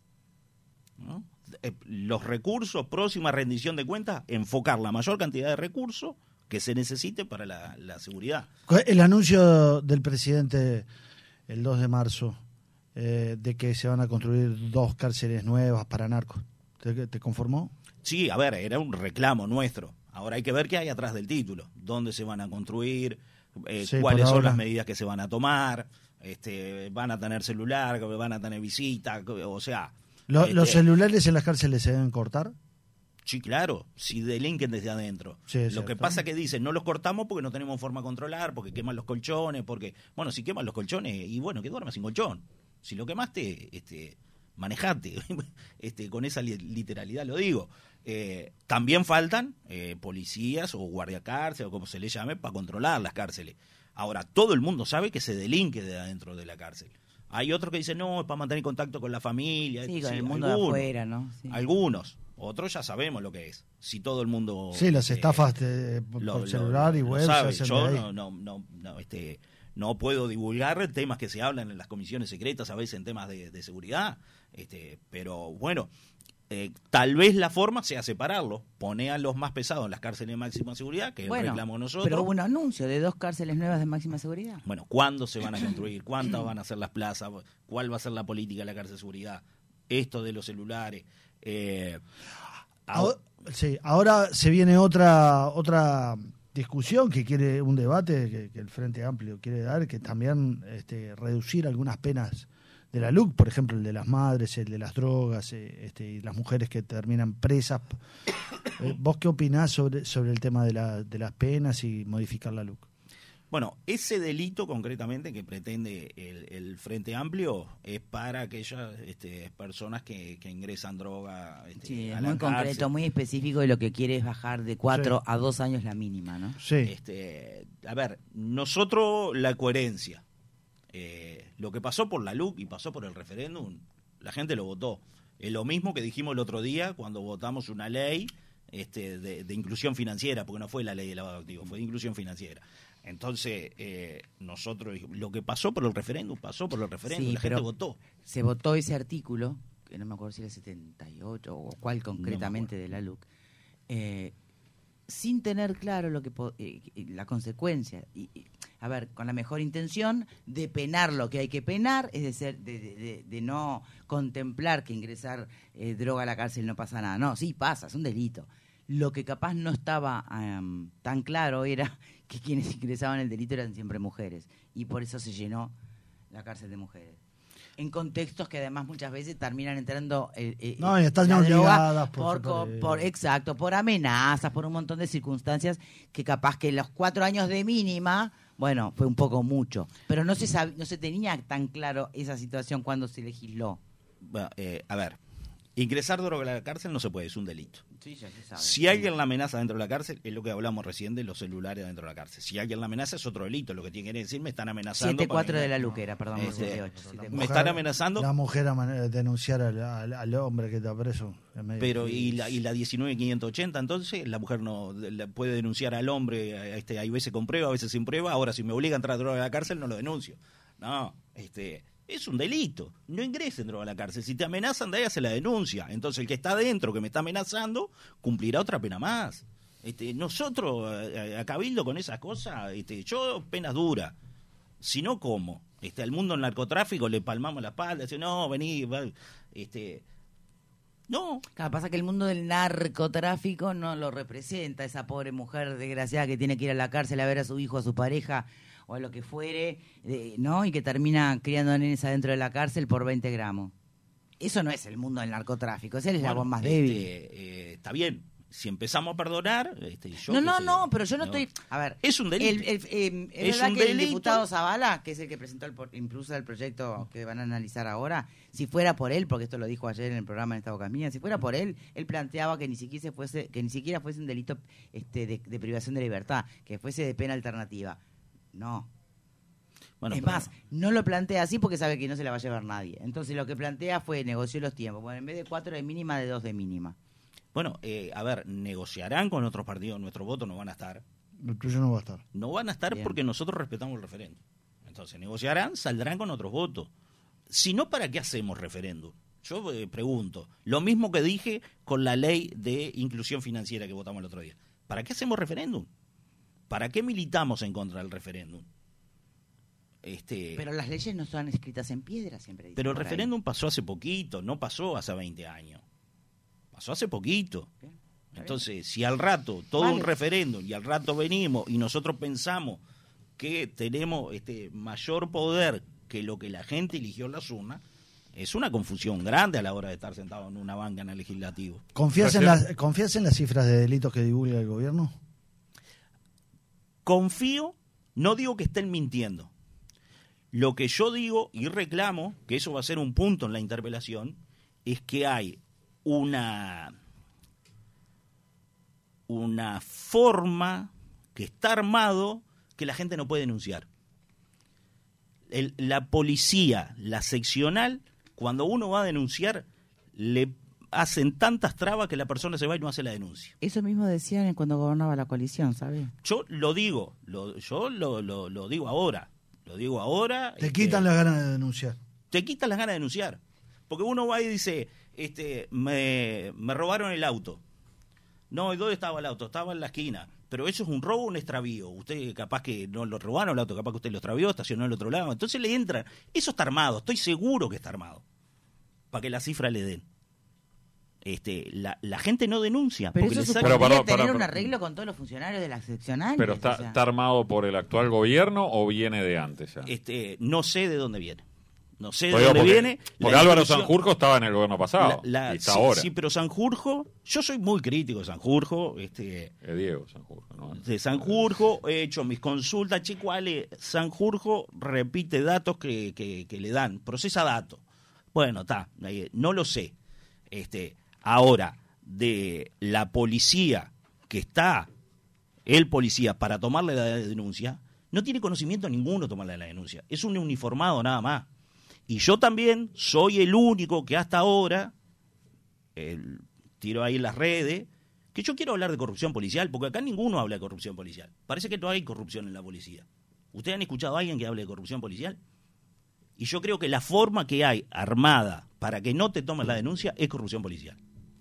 ¿no? Los recursos, próxima rendición de cuentas, enfocar la mayor cantidad de recursos que se necesite para la, la seguridad. El anuncio del presidente el dos de marzo eh, de que se van a construir dos cárceles nuevas para narcos, ¿te, te conformó? Sí, a ver, era un reclamo nuestro. Ahora hay que ver qué hay atrás del título, dónde se van a construir, eh, sí, cuáles son ahora. las medidas que se van a tomar, este, van a tener celular, van a tener visita, o sea... ¿Lo, este, ¿Los celulares en las cárceles se deben cortar? Sí, claro, si delinquen desde adentro. Sí, lo cierto. que pasa que dicen, no los cortamos porque no tenemos forma de controlar, porque queman los colchones, porque... Bueno, si queman los colchones, y bueno, que duermas sin colchón. Si lo quemaste, este, manejate. este, con esa li- literalidad lo digo. Eh, también faltan eh, policías o guardiacárcel o como se le llame para controlar las cárceles. Ahora, todo el mundo sabe que se delinque de adentro de la cárcel. Hay otros que dicen, no, es para mantener contacto con la familia. Sí, con Sí, el mundo algunos, de afuera, ¿no? Sí. Algunos. Otros ya sabemos lo que es. Si todo el mundo... Sí, las eh, estafas de, por lo- celular lo- y lo web sabe. se hacen Yo de ahí. no, no, no, no, este, no puedo divulgar temas que se hablan en las comisiones secretas, a veces en temas de, de seguridad. Este, pero bueno, eh, tal vez la forma sea separarlo. Pone a los más pesados en las cárceles de máxima seguridad, que Bueno, reclamamos nosotros. pero hubo un anuncio de dos cárceles nuevas de máxima seguridad. Bueno, ¿cuándo se van a construir? ¿Cuántas van a ser las plazas? ¿Cuál va a ser la política de la cárcel de seguridad? Esto de los celulares. Eh, Ahora, sí, ahora se viene otra otra discusión que quiere un debate que, que el Frente Amplio quiere dar, que también este, reducir algunas penas de la L U C, por ejemplo el de las madres, el de las drogas, eh, este, y las mujeres que terminan presas. Eh, ¿Vos qué opinás sobre sobre el tema de, la, de las penas y modificar la L U C? Bueno, ese delito concretamente que pretende el, el Frente Amplio es para aquellas este, personas que, que ingresan droga este, Sí, a es la muy cárcel. concreto, muy específico, y lo que quiere es bajar de cuatro Sí. a dos años la mínima, ¿no? Sí, Este, a ver, nosotros la coherencia. Eh, lo que pasó por la L U C y pasó por el referéndum, la gente lo votó. Es lo mismo que dijimos el otro día cuando votamos una ley este, de, de inclusión financiera, porque no fue la ley de lavado de activos, fue de inclusión financiera. Entonces, eh, nosotros, dijimos, lo que pasó por el referéndum, pasó por el referéndum, Sí, la gente pero votó. Se votó ese artículo, que no me acuerdo si era setenta y ocho o cuál concretamente de la L U C. Eh, sin tener claro lo que po- eh, la consecuencia. Y, y, a ver, con la mejor intención de penar lo que hay que penar, es decir, de, de, de, de no contemplar que ingresar eh, droga a la cárcel no pasa nada. No, sí pasa, es un delito. Lo que capaz no estaba um, tan claro era que quienes ingresaban el delito eran siempre mujeres. Y por eso se llenó la cárcel de mujeres. En contextos que además muchas veces terminan entrando eh, eh, No, y están la droga obligadas por por, su co- por exacto, por amenazas, por un montón de circunstancias que capaz que los cuatro años de mínima, bueno, fue un poco mucho, pero no se sab- no se tenía tan claro esa situación cuando se legisló. Bueno, eh, a ver, ingresar droga a la cárcel no se puede, es un delito. Sí, ya se sabe. Si alguien la amenaza dentro de la cárcel, es lo que hablamos recién de los celulares dentro de la cárcel. Si alguien la amenaza es otro delito. Lo que tiene que decir, me están amenazando. siete cuatro para- de la Luquera, perdón, Este, siete ocho, siete me cuatro. están amenazando. La mujer a man- denunciar al, al, al hombre que está preso. Es medio Pero difícil. y la, y la diecinueve quinientos ochenta, entonces la mujer no la puede denunciar al hombre, este, hay veces con prueba, a veces sin prueba. Ahora, si me obliga a entrar droga a la cárcel, no lo denuncio. No, este es un delito. No ingresen droga a la cárcel. Si te amenazan, de ahí hace la denuncia. Entonces el que está adentro, que me está amenazando, cumplirá otra pena más. Este, nosotros, a, a Cabildo con esas cosas, este, yo penas duras. Si no, ¿cómo? Este, al mundo del narcotráfico le palmamos la espalda, decimos, no, vení, va, este... No, Claro, pasa que el mundo del narcotráfico no lo representa, esa pobre mujer desgraciada que tiene que ir a la cárcel a ver a su hijo, a su pareja o a lo que fuere, eh, ¿no? Y que termina criando nenes adentro de la cárcel por veinte gramos. Eso no es el mundo del narcotráfico, ese es el bueno, eslabón más este, débil. eh, está bien. Si empezamos a perdonar, este, yo No, qué no, sé, no, pero yo no, estoy... A ver, Es un delito. El, el, eh, es Es verdad un que el delito. diputado Zavala, que es el que presentó el, por- impulsa el proyecto que van a analizar ahora, si fuera por él, porque esto lo dijo ayer en el programa en Esta Boca Mía, si fuera por él, él planteaba que ni siquiera se fuese, que ni siquiera fuese un delito este, de, de privación de libertad, que fuese de pena alternativa. No. Bueno, es pero- más, no lo plantea así porque sabe que no se la va a llevar nadie. Entonces lo que plantea fue negoció los tiempos. Bueno, en vez de cuatro de mínima, de dos de mínima. Bueno, eh, a ver, negociarán con otros partidos, nuestros votos no van a estar. El tuyo no va a estar. No van a estar Bien. porque nosotros respetamos el referéndum. Entonces, negociarán, saldrán con otros votos. Si no, ¿para qué hacemos referéndum? Yo eh, pregunto, lo mismo que dije con la ley de inclusión financiera que votamos el otro día. ¿Para qué hacemos referéndum? ¿Para qué militamos en contra del referéndum? Este, Pero las leyes no son escritas en piedra, siempre dicen pero el por ahí. referéndum pasó hace poquito, no pasó hace veinte años. Pasó hace poquito. Bien, está Entonces, si al rato, todo Vale. un referéndum, y al rato venimos y nosotros pensamos que tenemos este mayor poder que lo que la gente eligió en las urnas, es una confusión grande a la hora de estar sentado en una banca en el legislativo. ¿Confías en, Recién- las, ¿Confías en las cifras de delitos que divulga el gobierno? Confío, no digo que estén mintiendo. Lo que yo digo y reclamo, que eso va a ser un punto en la interpelación, es que hay una, una forma que está armado que la gente no puede denunciar. El- la policía, la seccional, cuando uno va a denunciar, le hacen tantas trabas que la persona se va y no hace la denuncia. Eso mismo decían cuando gobernaba la coalición, ¿sabes? Yo lo digo, lo, yo lo, lo, lo digo ahora, lo digo ahora. Te este, quitan las ganas de denunciar. te quitan las ganas de denunciar. Porque uno va y dice, este, me, me robaron el auto. No, ¿y dónde estaba el auto? Estaba en la esquina. Pero eso es un robo o un extravío. Usted capaz que no lo robaron el auto, capaz que usted lo extravió, estacionó al otro lado. Entonces le entran. Eso está armado, estoy seguro que está armado. Para que la cifra le den. Este, la, la gente no denuncia. Pero porque eso le sacan- supondría Pero, perdón, tener perdón, un perdón. arreglo con todos los funcionarios de las seccionales. ¿Pero está, o sea. está armado por el actual gobierno o viene de antes ya? este, no sé de dónde viene. No sé de Lo digo dónde porque, viene. porque La Álvaro institución- Sanjurjo estaba en el gobierno pasado La- la- y está sí, ahora. sí, pero Sanjurjo, yo soy muy crítico de Sanjurjo, este, Es Diego Sanjurjo, ¿no? de Sanjurjo, he hecho mis consultas, chico, Ale, Sanjurjo repite datos que, que, que le dan, procesa datos. Bueno, está, no lo sé. Este, ahora, de la policía que está, el policía, para tomarle la denuncia, no tiene conocimiento ninguno tomarle la denuncia. Es un uniformado nada más. Y yo también soy el único que hasta ahora, el, tiro ahí en las redes, que yo quiero hablar de corrupción policial, porque acá ninguno habla de corrupción policial. Parece que no hay corrupción en la policía. ¿Ustedes han escuchado a alguien que hable de corrupción policial? Y yo creo que la forma que hay armada para que no te tomen la denuncia es corrupción policial.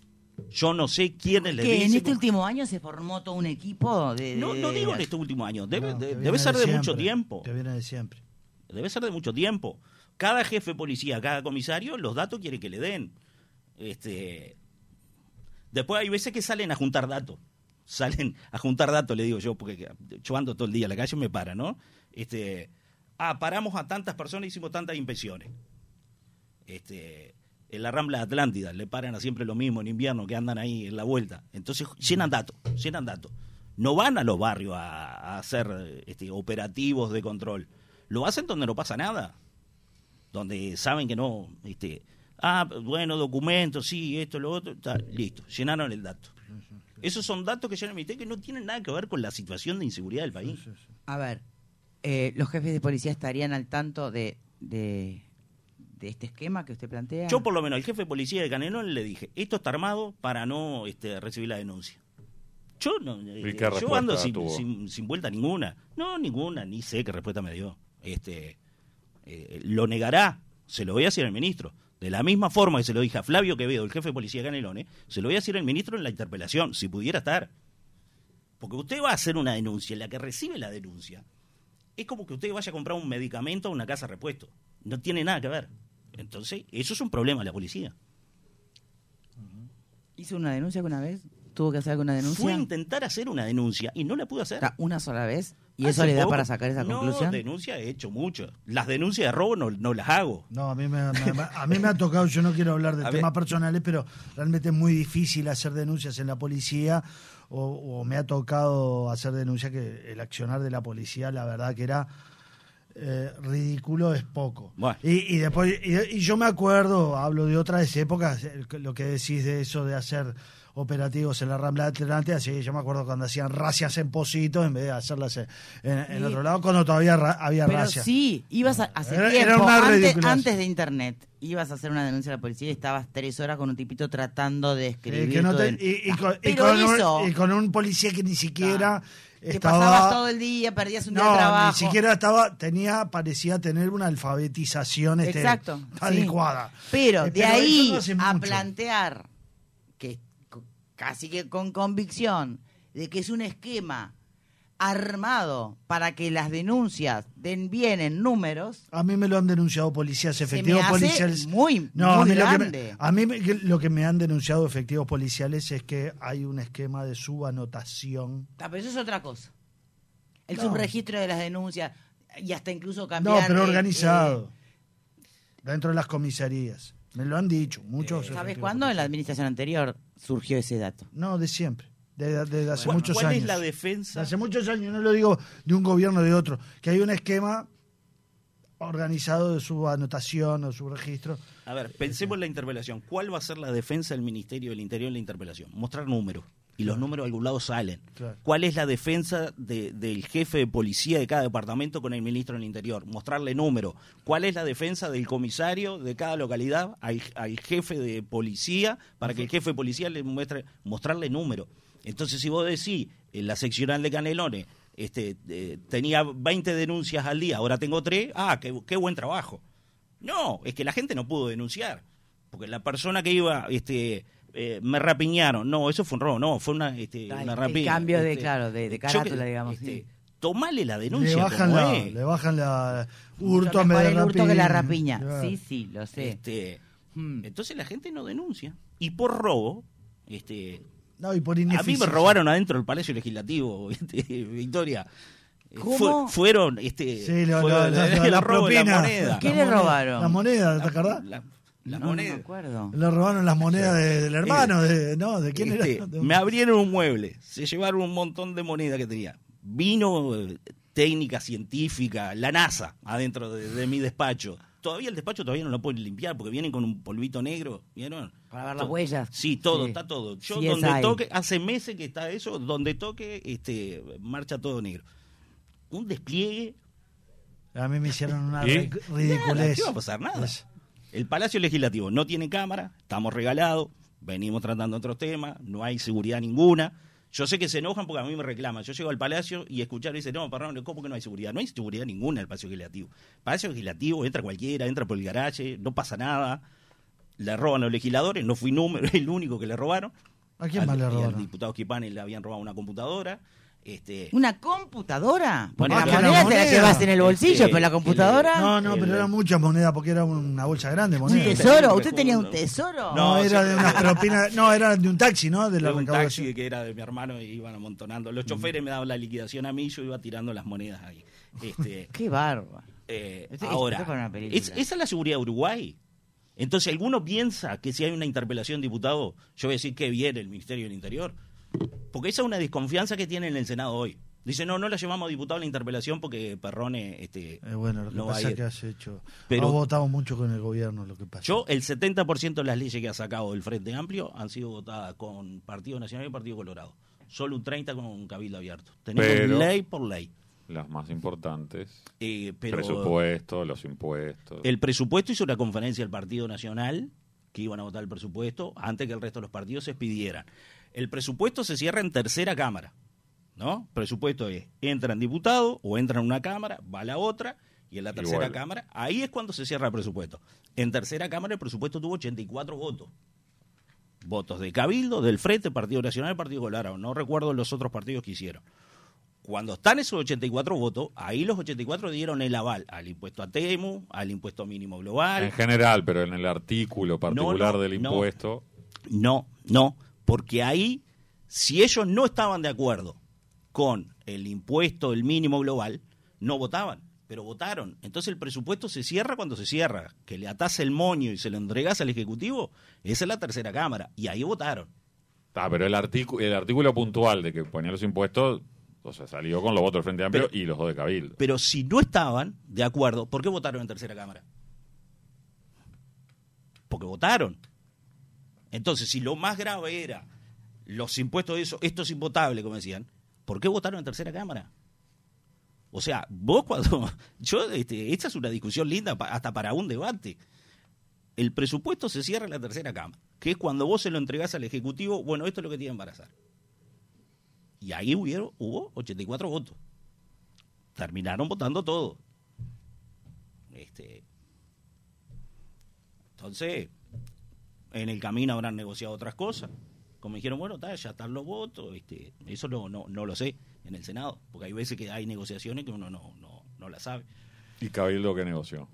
Yo no sé quiénes le Que dicen. en este último año se formó todo un equipo de... No, no de- digo en este último año, debe, No, de- que viene debe ser de, mucho siempre, tiempo. Que viene de siempre. Debe ser de mucho tiempo. Cada jefe de policía, cada comisario, los datos quiere que le den. Este, después hay veces que salen a juntar datos. Salen a juntar datos, le digo yo, porque yo ando todo el día a la calle y me para, ¿no? Este, ah, paramos a tantas personas y hicimos tantas inspecciones. Este, en la Rambla Atlántida le paran a siempre lo mismo en invierno, que andan ahí en la vuelta. Entonces llenan datos, llenan datos. No van a los barrios a, a hacer este, operativos de control. Lo hacen donde no pasa nada. Donde saben que no... Este, ah, bueno, documentos, sí, esto, lo otro, está, listo, llenaron el dato. Esos son datos que llenan mi que no tienen nada que ver con la situación de inseguridad del país. A ver, eh, los jefes de policía estarían al tanto de, de, de este esquema que usted plantea. Yo por lo menos al jefe de policía de Canelones le dije, esto está armado para no este, recibir la denuncia. Yo no, eh, qué yo respuesta ando sin, tuvo? sin, sin vuelta ninguna. No, ninguna, ni sé qué respuesta me dio. Este, eh, lo negará, se lo voy a decir al ministro. De la misma forma que se lo dije a Flavio Quevedo, el jefe de policía de Canelones, se lo voy a decir al ministro en la interpelación, si pudiera estar. Porque usted va a hacer una denuncia, la que recibe la denuncia, es como que usted vaya a comprar un medicamento a una casa de repuesto. No tiene nada que ver. Entonces, eso es un problema de la policía. ¿Hizo una denuncia alguna vez? ¿Tuvo que hacer alguna denuncia? Fue a intentar hacer una denuncia y no la pudo hacer. O sea, una sola vez. ¿Y Hace eso le da poco. para sacar esa no, conclusión? denuncia he hecho mucho. Las denuncias de robo no, no las hago. No, a mí me, me- a mí me ha tocado, yo no quiero hablar de A temas ver. personales, pero realmente es muy difícil hacer denuncias en la policía, o, o me ha tocado hacer denuncias que el accionar de la policía, la verdad que era eh, ridículo, es poco. Bueno. Y, y después, y, y yo me acuerdo, hablo de otras épocas, eh, lo que decís de eso de hacer operativos en la Rambla Atlántida, así yo me acuerdo cuando hacían racias en Positos en vez de hacerlas en, en Sí. otro lado, cuando todavía ra- había Pero racias. sí, ibas a, hace Era- tiempo, era una antes, ridiculez. antes de internet, ibas a hacer una denuncia a la policía y estabas tres horas con un tipito tratando de Eh, escribir. que no todo te- en- y, y con, y Pero con hizo, un, y con un policía que ni siquiera que estaba pasabas todo el día, perdías un día no, de trabajo. ni siquiera estaba, tenía, parecía tener una alfabetización este, Exacto, sí. adecuada. Pero Eh, de eso ahí no hace a mucho. plantear, que co- casi que con convicción, de que es un esquema armado para que las denuncias den bien en números, A mí me lo han denunciado policías se efectivos me hace policiales. muy, No, muy a mí, lo que, grande. me, a mí me- que- lo que me han denunciado efectivos policiales es que hay un esquema de subanotación. Ah, pero eso es otra cosa. El No. subregistro de las denuncias y hasta incluso No, cambiar... pero eh, organizado. Dentro de las comisarías. Me lo han dicho muchos. eh, ¿Sabes efectivos cuándo? En la policiales. administración anterior surgió ese dato. No, de siempre. Desde de, hace ¿Cuál, muchos cuál años. es la defensa? Hace muchos años, no lo digo de un gobierno o de otro, que hay un esquema organizado de su anotación o su registro. A ver, pensemos en la interpelación. ¿Cuál va a ser la defensa del Ministerio del Interior en la interpelación? Mostrar números. Y los números de algún lado salen. Claro. ¿Cuál es la defensa de- del jefe de policía de cada departamento con el ministro del Interior? Mostrarle números. ¿Cuál es la defensa del comisario de cada localidad al, al jefe de policía para que el jefe de policía le muestre, mostrarle números? Entonces, si vos decís, en la seccional de Canelones, este, eh, tenía veinte denuncias al día, ahora tengo tres, ah, qué, qué buen trabajo. No, es que la gente no pudo denunciar, porque la persona que iba, este, eh, me rapiñaron, no, eso fue un robo, no, fue una, este, Ah, una el rapiña. cambio de, este, claro, de, de yo carátula, que- digamos. este, sí. Tomale la Le denuncia bajan, como la, es. le bajan la Mucho hurto en vez mejor de el hurto que la rapiña. rapiña. Claro. Sí, sí, lo sé. Este, Hmm. entonces la gente no denuncia. Y por robo, este, No, y por a mí me ineficiencia. robaron adentro del Palacio Legislativo, este, Victoria. Eh, ¿Cómo? fue- fueron, este, Sí, lo- fue lo- el- lo- el la robo de la propina. moneda. ¿Qué La le moneda- robaron? La moneda, ¿te acordás? La, la No, moneda. No me acuerdo. Le robaron las monedas de- del hermano, de, ¿no? ¿De quién Este, era? De- me abrieron un mueble, se llevaron un montón de moneda que tenía. Vino eh, técnica científica, la NASA, adentro de, de mi despacho. Todavía el despacho todavía no lo pueden limpiar porque vienen con un polvito negro, ¿vieron? Para ver las To- huellas. Sí, todo, Sí. está todo. Yo Sí, es donde ahí. toque, hace meses que está eso, donde toque, este, marcha todo negro. Un despliegue. A mí me hicieron una ¿Y? ri- Nada, ridiculez. ¿qué va a pasar? Nada. Es- El Palacio Legislativo no tiene cámara, estamos regalados, venimos tratando otros temas, no hay seguridad ninguna. Yo sé que se enojan porque a mí me reclaman. Yo llego al Palacio y escuchar y dicen, no, perdón, ¿cómo que no hay seguridad? No hay seguridad ninguna en el Palacio Legislativo. Palacio Legislativo entra cualquiera, entra por el garaje, no pasa nada. Le roban a los legisladores, no fui número, el único que le robaron. ¿A quién al, más le y al robaron? diputado Schipani le habían robado una computadora. Este, ¿Una computadora? Porque Bueno, la que la moneda te la moneda. llevas en el bolsillo, Este, pero la computadora... No, no, El- pero eran muchas monedas porque era una bolsa grande de ¿Un monedas. tesoro? un ¿Usted tenía un recuerdo. tesoro? No, No, era sí. de unas propinas, no, era de un taxi, ¿no? De la de un recaudación. taxi que era de mi hermano y iban amontonando. Los choferes me daban la liquidación a mí, yo iba tirando las monedas ahí. Este, ¡Qué bárbaro! eh, Esto- esto ahora, es para una película. ¿es- ¿esa es la seguridad de Uruguay? Entonces, ¿alguno piensa que si hay una interpelación, diputado, yo voy a decir que viene el Ministerio del Interior? Porque esa es una desconfianza que tiene en el Senado hoy. Dice, no, no la llevamos a diputado a la interpelación porque Perrone este, Eh, bueno, lo que no va a pasa es ir. que has hecho... Pero- has votado mucho con el gobierno, lo que pasa. Yo, el setenta por ciento de las leyes que ha sacado el Frente Amplio han sido votadas con Partido Nacional y Partido Colorado. Solo un treinta con Cabildo Abierto. Tenemos Pero- ley por ley. Las más importantes. Eh, pero Presupuesto, los impuestos. el presupuesto hizo una conferencia del Partido Nacional, que iban a votar el presupuesto, antes que el resto de los partidos se expidieran. El presupuesto se cierra en tercera cámara, ¿no? Presupuesto es, entran diputados o entran una cámara, va a la otra, y en la tercera vuelve. cámara, ahí es cuando se cierra el presupuesto. En tercera cámara el presupuesto tuvo ochenta y cuatro votos. Votos de Cabildo, del Frente, Partido Nacional y Partido Colorado. No recuerdo los otros partidos que hicieron. Cuando están esos ochenta y cuatro votos, ahí los ochenta y cuatro dieron el aval al impuesto a Temu, al impuesto mínimo global. En general, pero en el artículo particular no, del no. impuesto. No, no, porque ahí, si ellos no estaban de acuerdo con el impuesto, el mínimo global, no votaban, pero votaron. Entonces el presupuesto se cierra cuando se cierra. Que le atás el moño y se lo entregas al Ejecutivo, esa es la tercera cámara, y ahí votaron. Ah, pero el artículo, el artículo puntual de que ponía los impuestos, o sea, salió con los votos del Frente Amplio Pero- y los dos de Cabildo. Pero si no estaban de acuerdo, ¿por qué votaron en tercera cámara? Porque votaron. Entonces, si lo más grave era los impuestos de eso, esto es imputable, como decían, ¿por qué votaron en tercera cámara? O sea, vos cuando... yo este, Esta es una discusión linda pa- hasta para un debate. El presupuesto se cierra en la tercera cámara, que es cuando vos se lo entregás al Ejecutivo, bueno, esto es lo que tienen para hacer. Y ahí hubieron, hubo ochenta y cuatro votos. Terminaron votando todo. Este, entonces, en el camino habrán negociado otras cosas. Como dijeron, bueno, ta, ya están los votos. Este, eso no, no, no lo sé en el Senado, porque hay veces que hay negociaciones que uno no, no, no las sabe. ¿Y Cabildo qué negoció?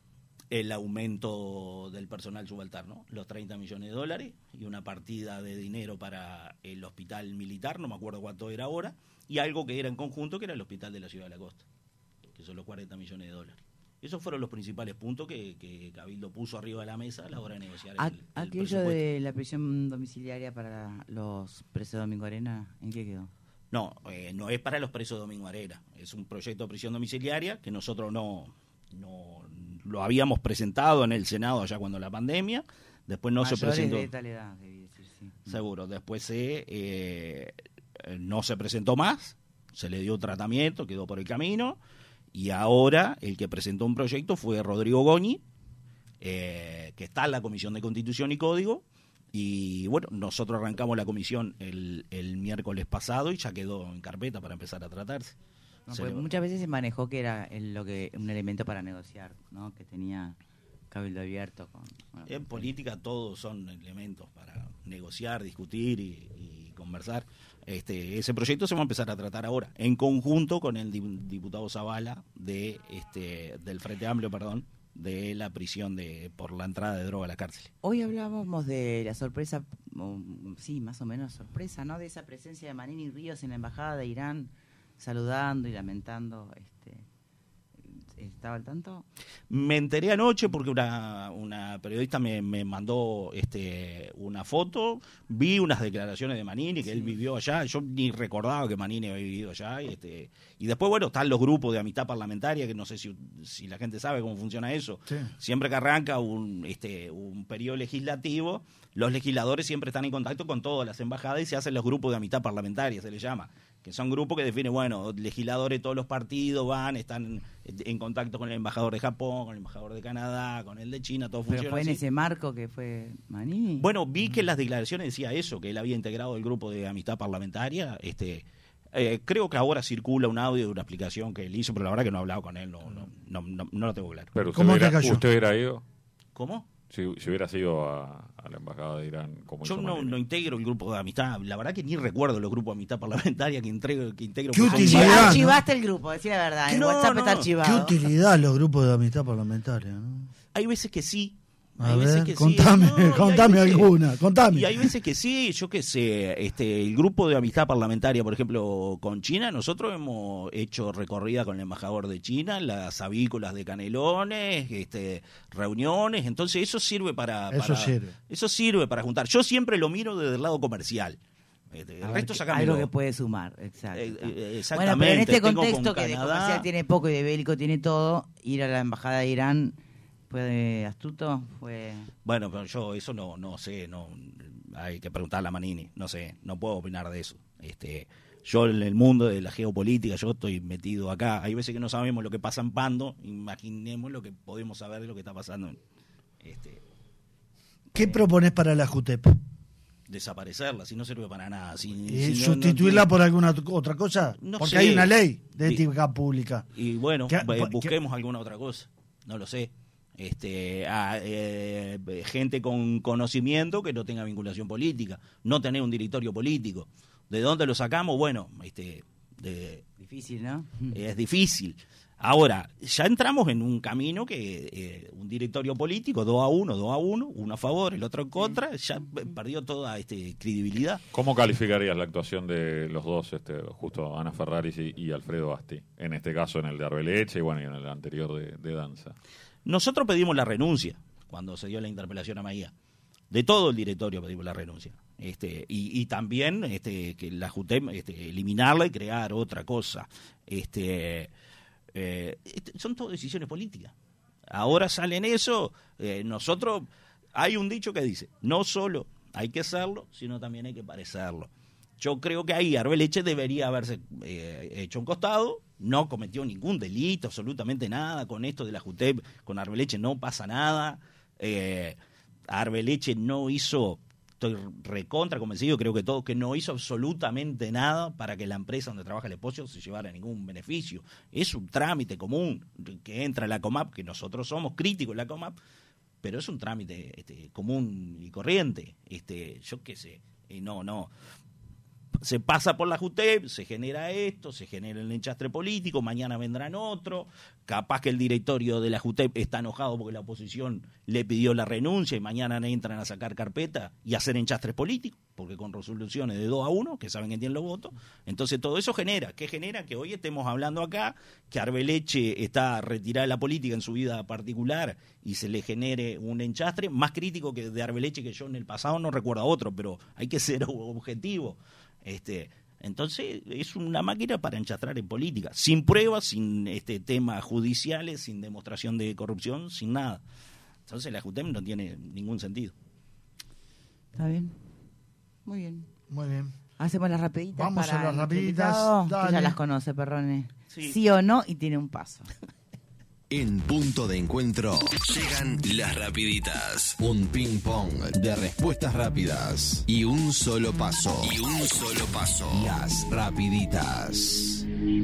El aumento del personal subalterno, los treinta millones de dólares y una partida de dinero para el hospital militar, no me acuerdo cuánto era ahora, y algo que era en conjunto, que era el hospital de la Ciudad de la Costa, que son los cuarenta millones de dólares. Esos fueron los principales puntos que, que Cabildo puso arriba de la mesa a la hora de negociar el, A- el Aquello presupuesto. de la prisión domiciliaria para los presos de Domingo Arena, ¿en qué quedó? No, eh, no es para los presos de Domingo Arena, es un proyecto de prisión domiciliaria que nosotros no, no lo habíamos presentado en el Senado allá cuando la pandemia, después no se Mayores presentó. de tal edad, debí decir, sí. Seguro, después se, eh, no se presentó más, se le dio un tratamiento, quedó por el camino, y ahora el que presentó un proyecto fue Rodrigo Goñi, eh, que está en la Comisión de Constitución y Código, y bueno, nosotros arrancamos la comisión el, el miércoles pasado y ya quedó en carpeta para empezar a tratarse. No, Se porque le- muchas veces se manejó que era el- lo que un elemento para negociar, ¿no? Que tenía Cabildo Abierto. Con, bueno, En política todos son elementos para negociar, discutir y, y conversar. Este, ese proyecto se va a empezar a tratar ahora, en conjunto con el di- diputado Zavala de este del Frente Amplio, perdón, de la prisión de por la entrada de droga a la cárcel. Hoy hablábamos de la sorpresa, o, sí, más o menos sorpresa, ¿no? De esa presencia de Manini Ríos en la embajada de Irán, saludando y lamentando. Este, ¿estaba al tanto? Me enteré anoche porque una, una periodista me, me mandó este una foto, vi unas declaraciones de Manini, que él vivió allá, yo ni recordaba que Manini había vivido allá, y, este, y después, bueno, están los grupos de amistad parlamentaria, que no sé si, si la gente sabe cómo funciona eso. Sí. Siempre que arranca un, este, un periodo legislativo, los legisladores siempre están en contacto con todas las embajadas y se hacen los grupos de amistad parlamentaria, se les llama, que son grupos que definen, bueno, legisladores de todos los partidos van, están en contacto con el embajador de Japón, con el embajador de Canadá, con el de China, todo Pero funciona fue en así. ese marco que fue Manini. Bueno, vi que en las declaraciones decía eso, que él había integrado el grupo de amistad parlamentaria. Este, eh, creo que ahora circula un audio de una explicación que él hizo, pero la verdad que no he hablado con él, no, no, no, no, no lo tengo claro. Pero usted ¿Cómo te hubiera, cayó? usted hubiera ido, ¿Cómo? si, si hubiera sido a, a la embajada de Irán. Como Yo hizo no, Manini. no integro el grupo de amistad. La verdad que ni recuerdo los grupos de amistad parlamentaria que, integro, que integro. ¿Qué porque son utilidad? varios. ¿no? Archivaste el grupo, decir la verdad. Que El no, WhatsApp no, está no. archivado. ¿Qué utilidad los grupos de amistad parlamentaria? ¿no? Hay veces que sí. A Hay veces ver, que sí. contame, No, y hay contame veces- alguna, contame. Y hay veces que sí, yo qué sé, este, el grupo de amistad parlamentaria, por ejemplo, con China, nosotros hemos hecho recorrida con el embajador de China, las avícolas de Canelones, este, reuniones, entonces eso sirve para, Eso para- sirve. eso sirve para juntar. Yo siempre lo miro desde el lado comercial. Este, A el ver, resto que- sacámelo. algo que puede sumar, exacto. Eh, eh, Bueno, pero en exactamente, este tengo contexto con que de Canadá- comercial tiene poco y de bélico tiene todo, ir a la embajada de Irán fue astuto, fue... Bueno, pero yo eso no no sé, no hay que preguntarle a Manini, no sé, no puedo opinar de eso. Este, yo en el mundo de la geopolítica, yo estoy metido acá. Hay veces que no sabemos lo que pasa en Pando, imaginemos lo que podemos saber de lo que está pasando en este ¿Qué propones para la JUTEP? desaparecerla, si no sirve para nada, si, Eh, si no- ¿Sustituirla no- por alguna otra cosa? No Porque sé. hay una ley de Sí. ética pública. Y bueno, ¿Qué- eh, qué- busquemos alguna otra cosa, no lo sé. Este, a, eh, gente con conocimiento que no tenga vinculación política, no tener un directorio político. ¿De dónde lo sacamos? Bueno, este, de, Difícil, ¿no? es difícil. Ahora, ya entramos en un camino que eh, un directorio político, dos a uno, dos a uno, uno a favor, el otro en contra, ya perdió toda este, credibilidad. ¿Cómo calificarías la actuación de los dos, este, justo Ana Ferraris y, y Alfredo Asti? En este caso en el de Arbeleche y bueno, y en el anterior de, de Danza. Nosotros pedimos la renuncia cuando se dio la interpelación a Maía. De todo el directorio pedimos la renuncia. Este, y, y también este, que la JUTEP este, eliminarla y crear otra cosa. Este, eh, este, son todas decisiones políticas. Ahora salen eso, eh, nosotros, hay un dicho que dice, no solo hay que hacerlo, sino también hay que parecerlo. Yo creo que ahí Arbeleche debería haberse eh, hecho un costado, no cometió ningún delito, absolutamente nada, con esto de la JUTEP, con Arbeleche no pasa nada, eh, Arbeleche no hizo, estoy recontra convencido, creo que todos, que no hizo absolutamente nada para que la empresa donde trabaja el esposo se llevara ningún beneficio. Es un trámite común que entra a la COMAP, que nosotros somos críticos de la COMAP, pero es un trámite este, común y corriente, este, yo qué sé, y no, no... Se pasa por la JUTEP, se genera esto, se genera el enchastre político, mañana vendrán otro, capaz que el directorio de la JUTEP está enojado porque la oposición le pidió la renuncia y mañana entran a sacar carpeta y a hacer enchastres políticos, porque con resoluciones de dos a uno, que saben que tienen los votos, entonces todo eso genera, ¿qué genera? Que hoy estemos hablando acá, que Arbeleche está retirada de la política en su vida particular y se le genere un enchastre, más crítico que de Arbeleche, que yo en el pasado no recuerdo a otro, pero hay que ser objetivo. Este, entonces es una máquina para enchastrar en política, sin pruebas, sin este temas judiciales, sin demostración de corrupción, sin nada. Entonces la JUTEP no tiene ningún sentido. ¿Está bien? Muy bien. Muy bien. Hacemos las rapiditas. Vamos para a las nuestro rapiditas, invitado, que dale. ya las conoce, Perrone. Sí. Sí o no, y tiene un paso. En Punto de Encuentro llegan las rapiditas. Un ping pong de respuestas rápidas y un solo paso. Y un solo paso. Las rapiditas.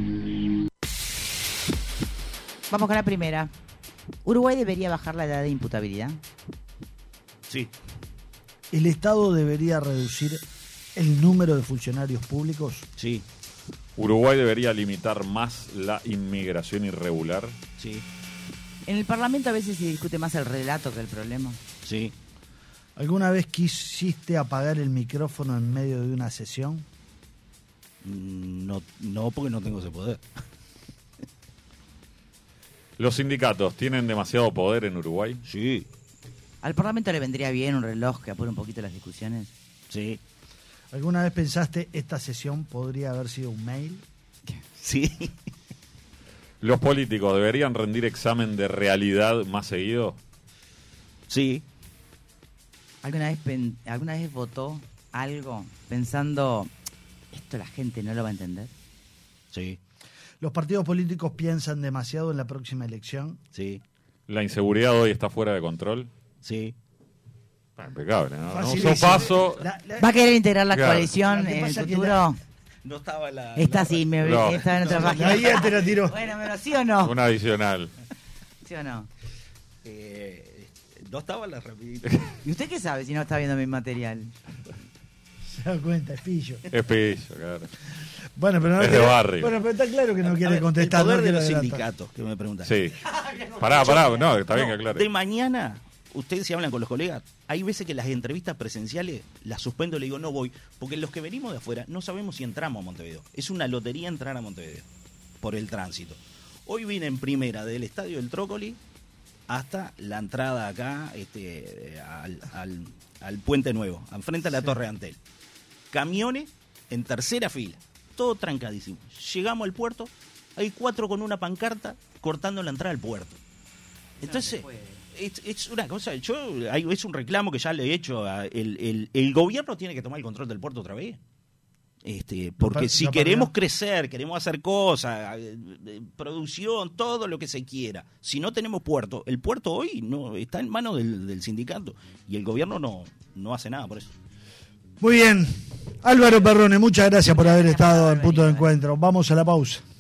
Vamos con la primera. ¿Uruguay debería bajar la edad de imputabilidad? Sí, ¿El Estado debería reducir el número de funcionarios públicos? sí, ¿Uruguay debería limitar más la inmigración irregular? sí, En el Parlamento a veces se discute más el relato que el problema. sí. ¿Alguna vez quisiste apagar el micrófono en medio de una sesión? Mm, No, no porque no tengo ese poder. ¿Los sindicatos tienen demasiado poder en Uruguay? Sí, ¿Al Parlamento le vendría bien un reloj que apure un poquito las discusiones? sí, ¿Alguna vez pensaste esta sesión podría haber sido un mail? sí. ¿Los políticos deberían rendir examen de realidad más seguido? Sí, ¿Alguna vez, pen- ¿Alguna vez votó algo pensando, esto la gente no lo va a entender? sí, ¿Los partidos políticos piensan demasiado en la próxima elección? sí, ¿La inseguridad hoy está fuera de control? sí. Ah, impecable, ¿no? Un Facilísimo. paso. La- la- ¿Va a querer integrar la Claro. coalición Lo que en el pasa que futuro? No estaba la... Está la- así, me No. está en otra la página. guía te la tiró. Bueno, pero ¿sí o no? Un adicional. ¿Sí o no? Eh, No estaba la rapidito. ¿Y usted qué sabe si no está viendo mi material? Se da cuenta, es pillo. Es pillo, claro. Bueno, pero no Es de quiere- barrio. Bueno, pero está claro que no A quiere ver, contestar. el poder no de quiere los adelantar. sindicatos, que me preguntan. Sí. Pará, pará, no, está bien No, que claro. De mañana, ustedes si hablan con los colegas, hay veces que las entrevistas presenciales las suspendo, le digo no voy, porque los que venimos de afuera no sabemos si entramos a Montevideo. Es una lotería entrar a Montevideo por el tránsito. Hoy vine en primera del Estadio del Trócoli hasta la entrada acá este, al, al, al Puente Nuevo, enfrente a la Torre Antel. Camiones en tercera fila, todo trancadísimo. Llegamos al puerto, hay cuatro con una pancarta cortando la entrada al puerto. Entonces, es, es una cosa, yo hay, es un reclamo que ya le he hecho. A el, el, el gobierno tiene que tomar el control del puerto otra vez. Este, porque pa- si no, queremos no. crecer, queremos hacer cosas, eh, eh, producción, todo lo que se quiera, si no tenemos puerto, el puerto hoy no está en manos del, del sindicato y el gobierno no, no hace nada por eso. Muy bien. Álvaro Perrone, muchas gracias por haber estado en Punto de Encuentro. Vamos a la pausa.